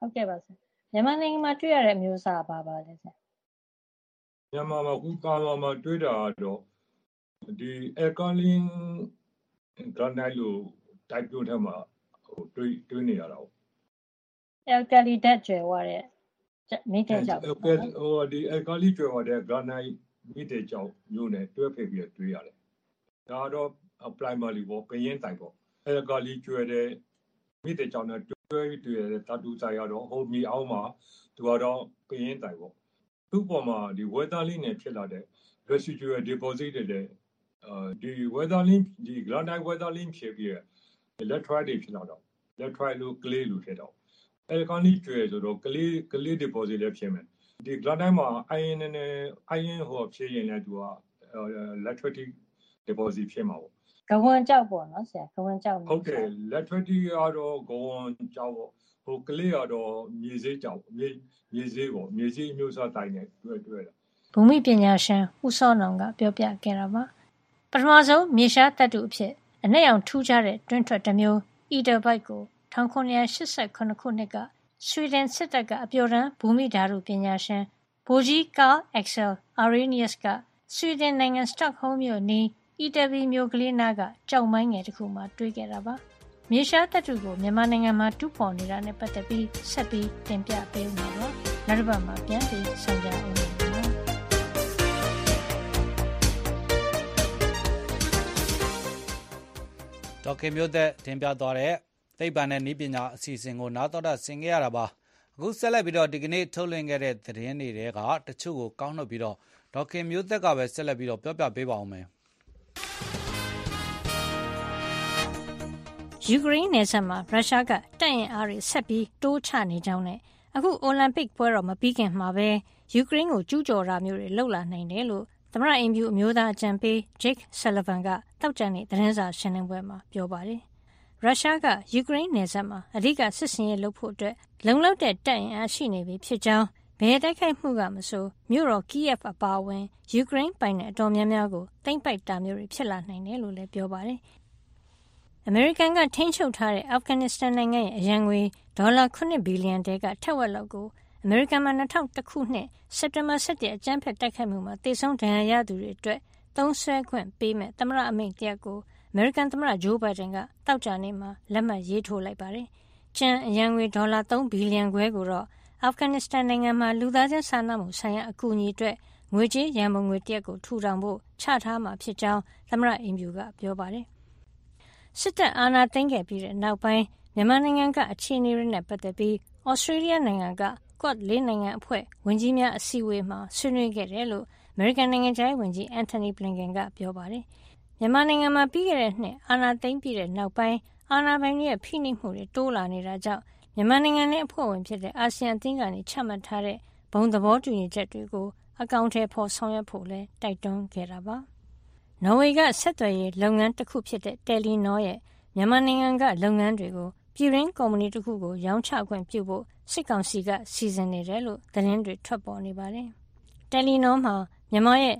ဟုတ်ကဲ့ပါဆရာမြန်မာနိုင်ငံမှာတွေ့ရတဲ့မျိုးစားပါပါလဲဆရာမြန်မာမှာခုကာလာမှာတွေ့တာတော့ဒီ alkaline granite လို့ type ပြောထက်မှာတွေ့နေရတာပေါ့ alkali ဓာတ်ကျွယ်ဝတဲ့မိတဲ့ကြောင့်ဒီ alkali ကျွယ်ဝတဲ့ granite မိတဲ့ကြောင့်မျိုးနဲ့တွဲဖက်ပြီးတွေ့ရတယ်ဒါတော့ primary ပေါ့ကရင်တိုင်ပေါ့ alkali ကျွယ်တဲ့မိတဲ့ကြောင့်နဲ့တွဲပြီးတွေ့ရတဲ့ဓာတုဆိုင်ရတော့ဟိုမြေအောက်မှာသူကတော့ကရင်တိုင်ပေါ့သူ့ပေါ်မှာဒီ weatherling နဲ့ဖြစ်လာတဲ့ residual deposit တွေဒီ weatherling ဒီ granite weatherling ဖြစ်ပြီး electrolyte တွေဖြစ်လာတော့ electrolyte လို့ clay လို့ဖြစ်တော့ alkali ကျွယ်ဆိုတော့ clay deposit လည်းဖြစ်မယ်ဒီ granite မှာ iron ဟိုဖြစ်ရင်လည်းသူက electrolyte deposit ဖြစ်မှာပေါ့ကဝန်ကြောက်ပေါ့နော်ဆရာကဝန်ကြောက်ဟုတ်တယ် electrolyte ကတော့ကဝန်ကြောက်ပေါ့ဟို clay ကတော့မြေစေးကြောက်မြေစေးပေါ့မြေစေးအမျိုးအစားတိုင်းနဲ့တွေ့တာဘူမိပညာရှင်ဦးစောနောင်ကပြောပြခဲ့တာပါပထမဆုံးမြေရှားသတ္တုအဖြစ်အနက်ရောင်ထူးခြားတဲ့တွင်းထွက်တစ်မျိုး Etherbyte ကို1989ခုနှစ်ကဆွီဒင်စစ်တပ်ကအပျော်တမ်းဘူမိဓာတုပညာရှင်ဗိုလ်ကြီး Carl Axel Arrhenius ကဆွီဒင်နိုင်ငံစတော့ဟုမ်းမြို့နီးItaby မြို့ကလေးနားကကြောက်မိုင်းငယ်တစ်ခုမှာတွေ့ခဲ့တာပါမြေရှားသတ္တုကိုမြန်မာနိုင်ငံမှာတူးဖော်နေတာနဲ့ပတ်သက်ပြီးဆက်ပြီးတင်ပြပေးဦးမှာပါနောက်တစ်ပတ်မှာပြန်ပြီးဆောင်ကြအောင်ပါဒေါက်ခင်မျိုးသက်တင်ပြသွားတဲ့သိပ္ပံနဲ့နည်းပညာအစီအစဉ်ကိုနားတော်တာဆင်ခဲ့ရတာပါအခုဆက်လက်ပြီးတော့ဒီကနေ့ထုတ်လွှင့်ခဲ့တဲ့သတင်းတွေကတချို့ကိုကောက်နှုတ်ပြီးတော့ဒေါက်ခင်မျိုးသက်ကပဲဆက်လက်ပြီးတော့ပြောပြပေးပါအောင်မယ်ယူကရိန်းနယ်စပ်မှာရုရှားကတပ်ရင်အားတွေဆက်ပြီးတိုးချနေကြောင်းနဲ့အခုအိုလံပစ်ပွဲတော်မပြီးခင်မှာပဲယူကရိန်းကိုကျူးကျော်တာမျိုးတွေလုပ်လာနိုင်တယ်လို့သမ္မတအင်ဖြူအမျိုးသားအကြံပေး Jake Sullivan ကတောက်ကြတဲ့သတင်းစာရှင်းလင်းပွဲမှာပြောပါတယ်။ရုရှားကယူကရိန်းနယ်စပ်မှာအဓိကစစ်စင်ရေးလုပ်ဖို့အတွက်လုံလောက်တဲ့တပ်ရင်အားရှိနေပြီဖြစ်ကြောင်းဘယ်တိုက်ခိုက်မှုကမဆိုမြို့တော် Kyiv အပါအဝင်ယူကရိန်းပိုင်တဲ့အတော်များများကိုသိမ်းပိုက်တာမျိုးတွေဖြစ်လာနိုင်တယ်လို့လည်းပြောပါတယ်။အမေရိကန်ကထိန်းချုပ်ထားတဲ့အာဖဂန်နစ္စတန်နိုင်ငံရဲ့အရန်ငွေဒေါ်လာ9ဘီလီယံတဲကထက်ဝက်လောက်ကိုအမေရိကန်မှာ2001ခုနှစ်စက်တင်ဘာ17အကြမ်းဖက်တိုက်ခိုက်မှုမှာတေဆုံးဒဏ်ရာရသူတွေအတွက်သုံးစွဲခွင့်ပေးမဲ့သမ္မတအမိန့်တရက်ကိုအမေရိကန်သမ္မတဂျိုးဘိုင်ဒန်ကတောက်ကြနေ့မှာလက်မှတ်ရေးထိုးလိုက်ပါတယ်။ကျန်အရန်ငွေဒေါ်လာ3ဘီလီယံခွဲကိုတော့အာဖဂန်နစ္စတန်နိုင်ငံမှာလူသားချင်းစာနာမှုဆိုင်ရာအကူအညီအတွက်ငွေကြေးရန်ပုံငွေတရက်ကိုထူထောင်ဖို့ချထားမှာဖြစ်ကြောင်းသမ္မတအင်ဖြူကပြောပါတယ်။စစ်တပ်အာဏာသိမ်းခဲ့ပြီးတဲ့နောက်ပိုင်းမြန်မာနိုင်ငံကအခြေအနေတွေနဲ့ပတ်သက်ပြီးဩစတြေးလျနိုင်ငံကQuad ၄နိုင်ငံအဖွဲ့ဝန်ကြီးများအစည်းအဝေးမှာဆွေးနွေးခဲ့တယ်လို့အမေရိကန်နိုင်ငံခြားရေးဝန်ကြီးအန်ထိုနီဘလင်ကန်ကပြောပါတယ်။မြန်မာနိုင်ငံမှာပြီးခဲ့တဲ့နှစ်အာဏာသိမ်းပြီးတဲ့နောက်ပိုင်းအာဏာပိုင်တွေရဲ့ဖိနှိပ်မှုတွေတိုးလာနေတာကြောင့်မြန်မာနိုင်ငံနဲ့အဖွဲ့ဝင်ဖြစ်တဲ့အာဆီယံအသင်းကနေချမှတ်ထားတဲ့ဘုံသဘောတူညီချက်တွေကိုအကောင့်ထဲပေါ်ဆောင်ရွက်ဖို့လည်းတိုက်တွန်းခဲ့တာပါ။နော်ဝေကဆက်သွယ်ရေးလုပ်ငန်းတစ်ခုဖြစ်တဲ့ Telenor ရဲ့မြန်မာနိုင်ငံကလုပ်ငန်းတွေကိုပြည်ရင်းကုမ္ပဏီတစ်ခုကိုရောင်းချခွင့်ပြုဖို့စစ်ကောင်စီကစီစဉ်နေတယ်လို့သတင်းတွေထွက်ပေါ်နေပါတယ်။ Telenor မှာမြန်မာရဲ့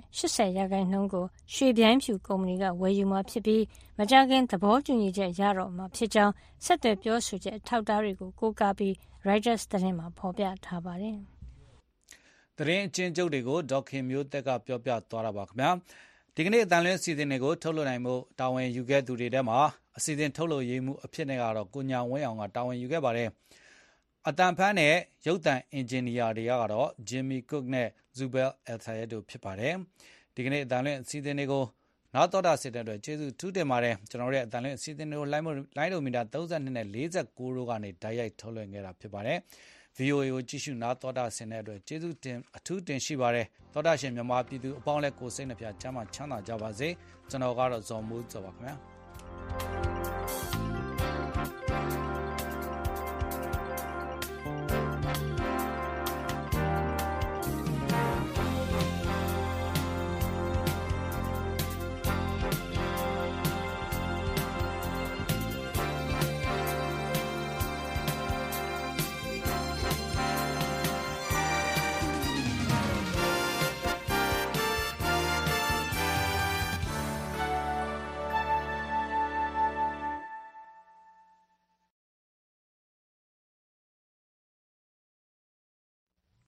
80%ကိုရွှေပြိုင်းဖြူကုမ္ပဏီကဝယ်ယူမှာဖြစ်ပြီးမကြာခင်သဘောတူညီချက်ရတော့မှာဖြစ်ကြောင်းဆက်သွယ်ပြောဆိုချက်ထောက်ထားတွေကိုကိုးကားပြီး Reuters သတင်းမှာဖော်ပြထားပါတယ်။သတင်းအချင်းချုပ်တွေကိုဒေါက်ခင်မျိုးသက်ကပြောပြသွားတာပါခင်ဗျာ။ဒီကနေ့အတန်လွှင့်အစီအစဉ်တွေကိုထုတ်လွှင့်နိုင်မှုတာဝန်ယူခဲ့သူတွေထဲမှာအစီအစဉ်ထုတ်လို့ရေးမှုအဖြစ်နဲ့ကတော့ကိုညာဝင်းအောင်ကတာဝန်ယူခဲ့ပါတယ်။အတန်ဖန်းနဲ့ရုပ်သံအင်ဂျင်နီယာတွေကတော့ Jimmy Cook နဲ့ Zubel Al-Sayed တို့ဖြစ်ပါတယ်။ဒီကနေ့အတန်လွှင့်အစီအစဉ်တွေကိုနောက်တော်တာစစ်တဲ့အတွက်ကျေးဇူးထူးတင်ပါတယ်။ကျွန်တော်ရဲ့အတန်လွှင့်အစီအစဉ်တွေကိုလိုင်းဒိုမီတာ32နဲ့49တို့ကနေဓာတ်ရိုက်ထုတ်လွှင့်ခဲ့တာဖြစ်ပါတယ်။ VOA ကိုကြည့်ရှုနားတော်တာဆင်တဲ့အတွက်ကျေးဇူးတင်အထူးတင်ရှိပါတယ်။တော်တာရှင်မြန်မာပြည်သူအပေါင်းလည်းကိုစိတ်နှပြချမ်းသာချမ်းသာကြပါစေ။ကျွန်တော်ကတော့ဇော်မိုးစောပါခင်ဗျာ။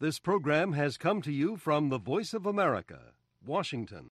This program has come to you from the Voice of America, Washington.